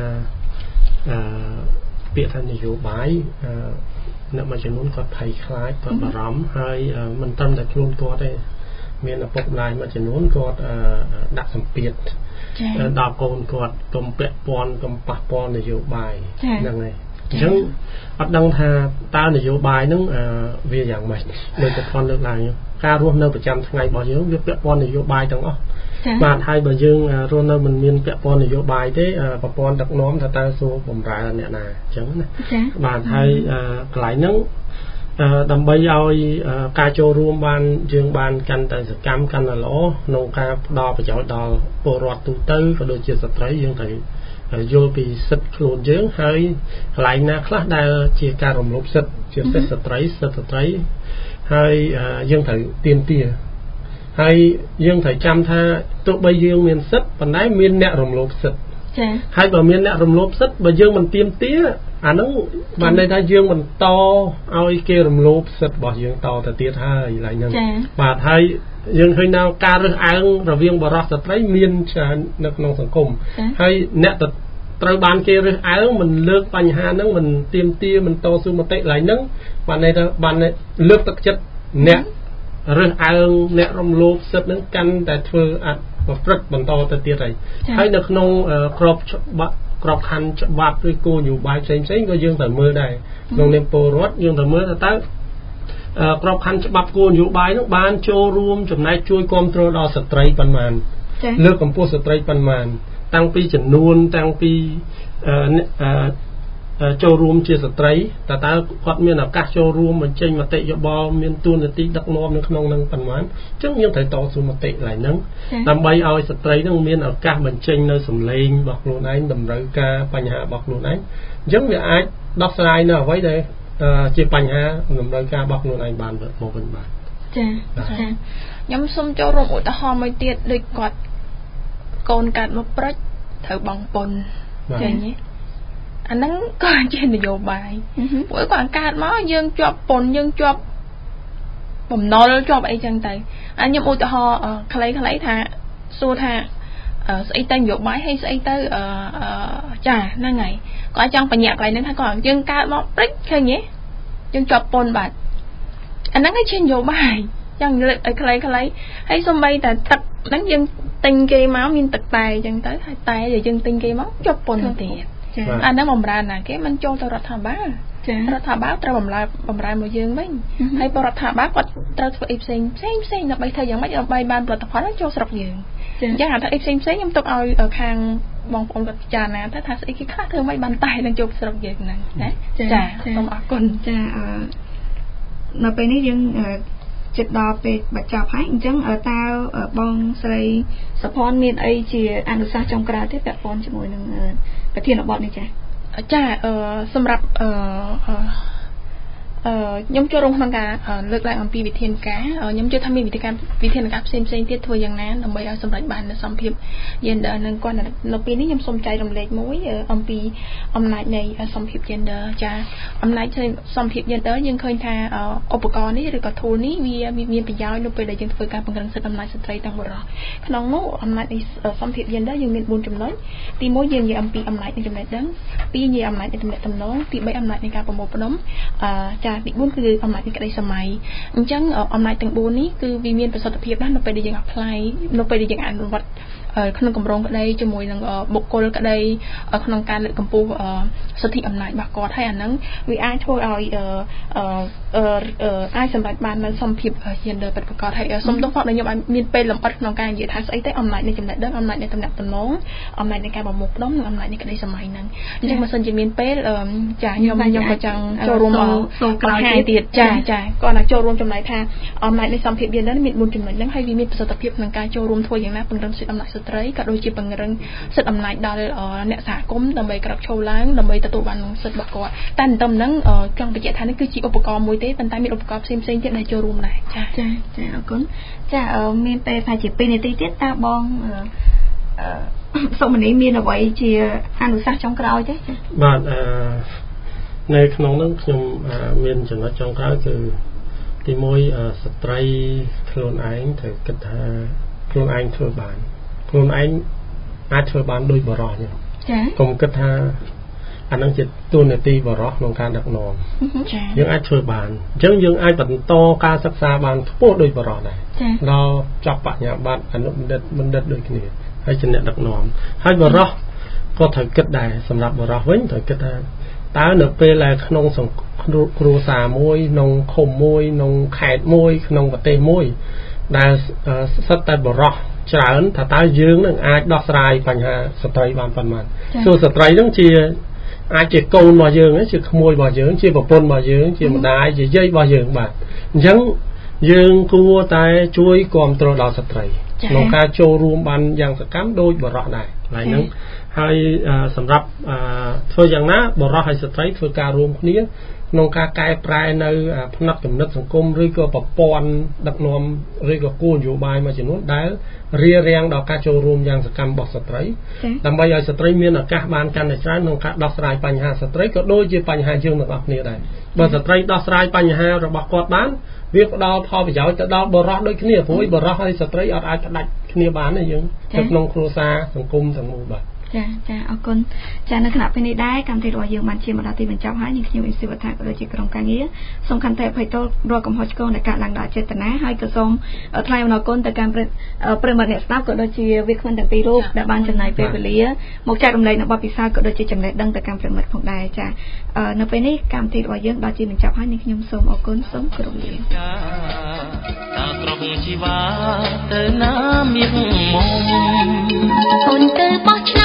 ពាក្យថានយោបាយអ្នកមួយចំនួនគាត់ភ័យខ្លាចគាត់បារម្ភហើយមិនត្រឹមតែខ្លួនគាត់ទេមានឪពុកម្ដាយមួយចំនួនគាត់ដាក់សម្ពាធដល់កូនគាត់កុំពាក់ព័ន្ធកុំប៉ះពាល់នយោបាយហ្នឹងហើយអញ្ចឹងអត់ដឹងថាតើនយោបាយហ្នឹងវាយ៉ាងម៉េចដូចតែគាត់លើកឡើងការរស់នៅប្រចាំថ្ងៃរបស់យើងវាពាក់ព័ន្ធនយោបាយទាំងអស់បាទហើយបើយើងរស់នៅមិនមានពាក់ព័ន្ធនយោបាយទេប្រព័ន្ធដឹកនាំថាតើសួរបំរើអ្នកណាអញ្ចឹងណាបាទហើយកន្លែងហ្នឹងដើម្បីឲ្យការចូលរួមបានយើងបានកាន់តែសកម្មកាន់តែល្អក្នុងការផ្ដល់ប្រយោជន៍ដល់ពលរដ្ឋទូទៅក៏ដូចជាស្ត្រីយើងត្រូវយល់ពីសិទ្ធិខ្លួនយើងហើយកន្លែងណាខ្លះដែលជាការរំលោភសិទ្ធិជាសិទ្ធិស្ត្រីសិទ្ធិស្ត្រីហើយយើងត្រូវទាមទារហើយយើងត្រូវចាំថាទោះបីយើងមានសិទ្ធិប៉ុន្តែមានអ្នករំលោភសិទ្ធិចា៎ហើយបើមានអ្នករំលោភសិទ្ធិបើយើងមិនទាមទារអាហ្នឹងបានន័យថាយើងបន្តឲ្យគេរំលោភសិទ្ធិរបស់យើងតទៅទៀតហើយឡើយហ្នឹងបាទហើយយើងឃើញនៅការរើសអើងរវាងបរិសុទ្ធស្ត្រីមានច្រើននៅក្នុងសង្គមហើយអ្នកត្រូវបានគេរើសអើងមិនលើកបញ្ហាហ្នឹងមិនទាមទារមិនតស៊ូមតិឡើយហ្នឹងបានន័យថាបានលើកទឹកចិត្តអ្នករើសអើងអ្នករំលោភសិទ្ធិហ្នឹងកាន់តែធ្វើអត់ប្រព្រឹត្តបន្តទៅទៀតហើយហើយនៅក្នុងក្របច្បាប់ក្របខ័ណ្ឌច្បាប់ឬគោលនយោបាយផ្សេងៗក៏យើងត្រូវមើលដែរក្នុងនាមពលរដ្ឋយើងត្រូវមើលថាតើក្របខ័ណ្ឌច្បាប់គោលនយោបាយនោះបានចូលរួមចំណែកជួយគ្រប់គ្រងដល់ស្ត្រីប៉ុន្មានលើកកម្ពស់ស្ត្រីប៉ុន្មានតាំងពីចំនួនតាំងពីចូលរួមជាស្ត្រីតើតើគាត់មានឱកាសចូលរួមបញ្ចេញមតិយោបល់មានទួនាទីដឹកនាំនៅក្នុងនឹងប៉ុន្មានអញ្ចឹងយើងត្រូវតស៊ូមតិឡើងហ្នឹងដើម្បីឲ្យស្ត្រីនឹងមានឱកាសបញ្ចេញនៅសម្លេងរបស់ខ្លួនឯងតម្រូវការបញ្ហារបស់ខ្លួនឯងអញ្ចឹងវាអាចដោះស្រាយនៅអ្វីដែលជាបញ្ហាតម្រូវការរបស់ខ្លួនឯងបានមកវិញបាទចាចាខ្ញុំសូមចូលរួមឧទាហរណ៍មួយទៀតដូចគាត់កូនកាត់មកព្រិចត្រូវបង់ពន្ធចឹងទេអាហ្នឹងក៏ជានយោបាយព្រោះគាត់កើតមកយើងជាប់ពន្ធយើងជាប់បំណុលជាប់អីចឹងទៅអញ្ចឹងខ្ញុំឧទាហរណ៍ខ្លីៗថាសួរថាស្អីទៅនយោបាយហើយស្អីទៅចាហ្នឹងហើយគាត់ចង់បញ្ញត្តិកន្លែងហ្នឹងថាគាត់យើងកើតមកព្រិចឃើញទេយើងជាប់ពន្ធបាទអាហ្នឹងឯងជានយោបាយចឹងលើកឲ្យខ្លីៗហើយសំបីតែទឹកហ្នឹងយើងទិញគេមកមានទឹកតែអញ្ចឹងទៅហើយតែយើងទិញគេមកជាប់ពន្ធទៀតអាហ្នឹងបំរើណាគេមិនចូលទៅរដ្ឋាភិបាលរដ្ឋាភិបាលត្រូវបំរើបំរើមកយើងវិញហើយបរដ្ឋាភិបាលគាត់ត្រូវធ្វើអីផ្សេងផ្សេងផ្សេងដើម្បីធ្វើយ៉ាងម៉េចដើម្បីបានផលិតផលចូលស្រុកយើងអញ្ចឹងអាថាអីផ្សេងផ្សេងខ្ញុំទុកឲ្យខាងបងប្អូនគាត់ពិចារណាថាថាស្អីគេខ្លះធ្វើមិនបានតែនឹងចូលស្រុកយើងហ្នឹងណាចាសូមអរគុណចានៅពេលនេះយើងចិត្តដល់ពេលបញ្ចប់ហើយអញ្ចឹងតើបងស្រីសុភ័ណ្ឌមានអីជាអនុសាសន៍ចុងក្រោយទេពាក់ព័ន្ធជាមួយនឹងប្រធានបទនេះចាចាអឺសម្រាប់អឺអឺខ្ញុំចូលរួមក្នុងការលើកឡើងអំពីវិធានការខ្ញុំជឿថាមានវិធានការវិធានការផ្សេងផ្សេងទៀតធ្វើយ៉ាងណាដើម្បីឲ្យសម្រេចបាននូវសម្ភារ gender នឹងគាត់នៅពេលនេះខ្ញុំសូមចែករំលែកមួយអំពីអំណាចនៃសម្ភារ gender ចាអំណាចនៃសម្ភារ gender យើងឃើញថាឧបករណ៍នេះឬក៏ tool នេះវាមានប្រយោជន៍នៅពេលដែលយើងធ្វើការពង្រឹងសិទ្ធិអំណាចស្ត្រីទាំងបុរសក្នុងនោះអំណាចនៃសម្ភារ gender យើងមានបួនចំណុចទីមួយយើងនិយាយអំពីអំណាចនៃចំណេះដឹងពីរនិយាយអំណាចនៃទំនាក់ទំនងទីបីអំណាចនៃការប្រមូលផ្ដុំអឺចាទីបួនគឺអំណាចនៃក្តីសម័យអញ្ចឹងអំណាចទាំងបួននេះគឺវាមានប្រសិទ្ធភាពណាស់នៅពេលដែលយើង apply នៅពេលដែលយើងអនុវត្តក្នុងគម្រោងក្តីជាមួយនឹងបុគ្គលក្តីក្នុងការលើកកម្ពស់សិទ្ធិអំណាចរបស់គាត់ហើយអាហ្នឹងវាអាចធ្វើឲ្យអាចសម្រេចបាននៅសម្ភារ gender ពិតប្រាកដហើយសូមទោសផងដែលខ្ញុំមានពេលលម្អិតក្នុងការនិយាយថាស្អីទៅអំណាចនៃចំណេះដឹងអំណាចនៃទំនាក់ទំនងអំណាចនៃការប្រមូលផ្ដុំនិងអំណាចនៃក្តីសម័យហ្នឹងអញ្ចឹងបើសិនជាមានពេលចាខ្ញុំខ្ញុំក៏ចង់ចូលរួមបង្ហាញទៀតចាចាគាត់ណាចូលរួមចំណែកថាអំណាចនៃសម្ភារ gender មានបួនចំណុចហ្នឹងហើយវាមានប្រសិទ្ធភាពក្នុងការចូលរួមធ្វើយ៉ាងណាពង្រឹងសិទ្ធិអំណាចស្ត្រីក៏ដូចជាពង្រឹងសិទ្ធិអំណាចដល់អ្នកសហគមន៍ដើម្បីក្រោកឈរឡើងដើម្បីទទួលបានសិទ្ធិរបស់គាត់តែទៅហ្នឹងចង់បញ្ជាក់ថានេះគឺជាឧបករណ៍មួយទេប៉ុន្តែមានឧបករណ៍ផ្សេងផ្សេងទៀតដែលចូលរួមដែរចាចាចាអរគុណចាមានពេលថាជាពីរនាទីទៀតតើបងសុមនីមានអ្វីជាអនុសាសន៍ចុងក្រោយទេចាបាទអឺនៅក្នុងហ្នឹងខ្ញុំមានចំណុចចុងក្រោយគឺទីមួយស្ត្រីខ្លួនឯងត្រូវគិតថាខ្លួនឯងធ្វើបានខ្លួនឯងអាចធ្វើបានដោយបរិសុទ្ធចា៎កុំគិតថាអានឹងជាទូនាទីបរិសុទ្ធក្នុងការដឹកនាំចា៎យើងអាចធ្វើបានអញ្ចឹងយើងអាចបន្តការសិក្សាបានខ្ពស់ដោយបរិសុទ្ធដែរដល់ចប់បញ្ញាបត្រអនុបណ្ឌិតបណ្ឌិតដូចគ្នាហើយជាអ្នកដឹកនាំហើយបរិសុទ្ធក៏ត្រូវគិតដែរសម្រាប់បរិសុទ្ធវិញត្រូវគិតថាតើនៅពេលដែលក្នុងគ្រួសារមួយក្នុងឃុំមួយក្នុងខេត្តមួយក្នុងប្រទេសមួយដែលសិតតែបរិសុទ្ធច្រើនថាតើយើងនឹងអាចដោះស្រាយបញ្ហាស្ត្រីបានប៉ុន្មានសួរស្ត្រីនឹងជាអាចជាកូនរបស់យើងជាក្មួយរបស់យើងជាប្រពន្ធរបស់យើងជាម្ដាយជាយាយរបស់យើងបាទអញ្ចឹងយើងគួរតែជួយគ្រប់គ្រងដល់ស្ត្រីក្នុងការចូលរួមបានយ៉ាងសកម្មដោយបរិសុទ្ធដែរហើយហ្នឹងហើយសម្រាប់ធ្វើយ៉ាងណាបរិសុទ្ធហើយស្ត្រីធ្វើការរួមគ្នាក្នុងការកែប្រែនៅផ្នែកគំនិតសង្គមឬក៏ប្រព័ន្ធដឹកនាំឬក៏គោលនយោបាយមួយចំនួនដែលរារាំងដល់ការចូលរួមយ៉ាងសកម្មរបស់ស្ត្រីដើម្បីឲ្យស្ត្រីមានឱកាសបានកាន់តែច្រើនក្នុងការដោះស្រាយបញ្ហាស្ត្រីក៏ដូចជាបញ្ហាយើងទាំងអស់គ្នាដែរបើស្ត្រីដោះស្រាយបញ្ហារបស់គាត់បានវាផ្ដល់ផលប្រយោជន៍ទៅដល់បរិសុទ្ធដូចគ្នាព្រោះបរិសុទ្ធហើយស្ត្រីអត់អាចផ្ដាច់គ្នាបានទេយើងនៅក្នុងគ្រួសារសង្គមទាំងមូលបាទចាចាអរគុណចានៅគណៈពេលនេះដែរកម្មវិធីរបស់យើងបានជាមកដល់ទីបញ្ចប់ហើយនាងខ្ញុំអ៊ីស៊ីវថាក៏ដូចជាក្រុមការងារសូមខន្តីអភ័យទោសរាល់កំហុសឆ្គងដែលកើតឡើងដោយអចេតនាហើយក៏សូមថ្លែងអំណរគុណទៅកាន់ប្រិមត្តអ្នកស្ដាប់ក៏ដូចជាវាគ្មិនទាំងពីររូបដែលបានចំណាយពេលវេលាមកចែករំលែកនៅបទពិសោធន៍ក៏ដូចជាចំណេះដឹងទៅកាន់ប្រិមត្តផងដែរចានៅពេលនេះកម្មវិធីរបស់យើងដល់ទីបញ្ចប់ហើយនាងខ្ញុំសូមអរគុណសូមគោរពលាតាគ្រប់ជីវាទៅណាមានមុំអូនទៅបោះឆ្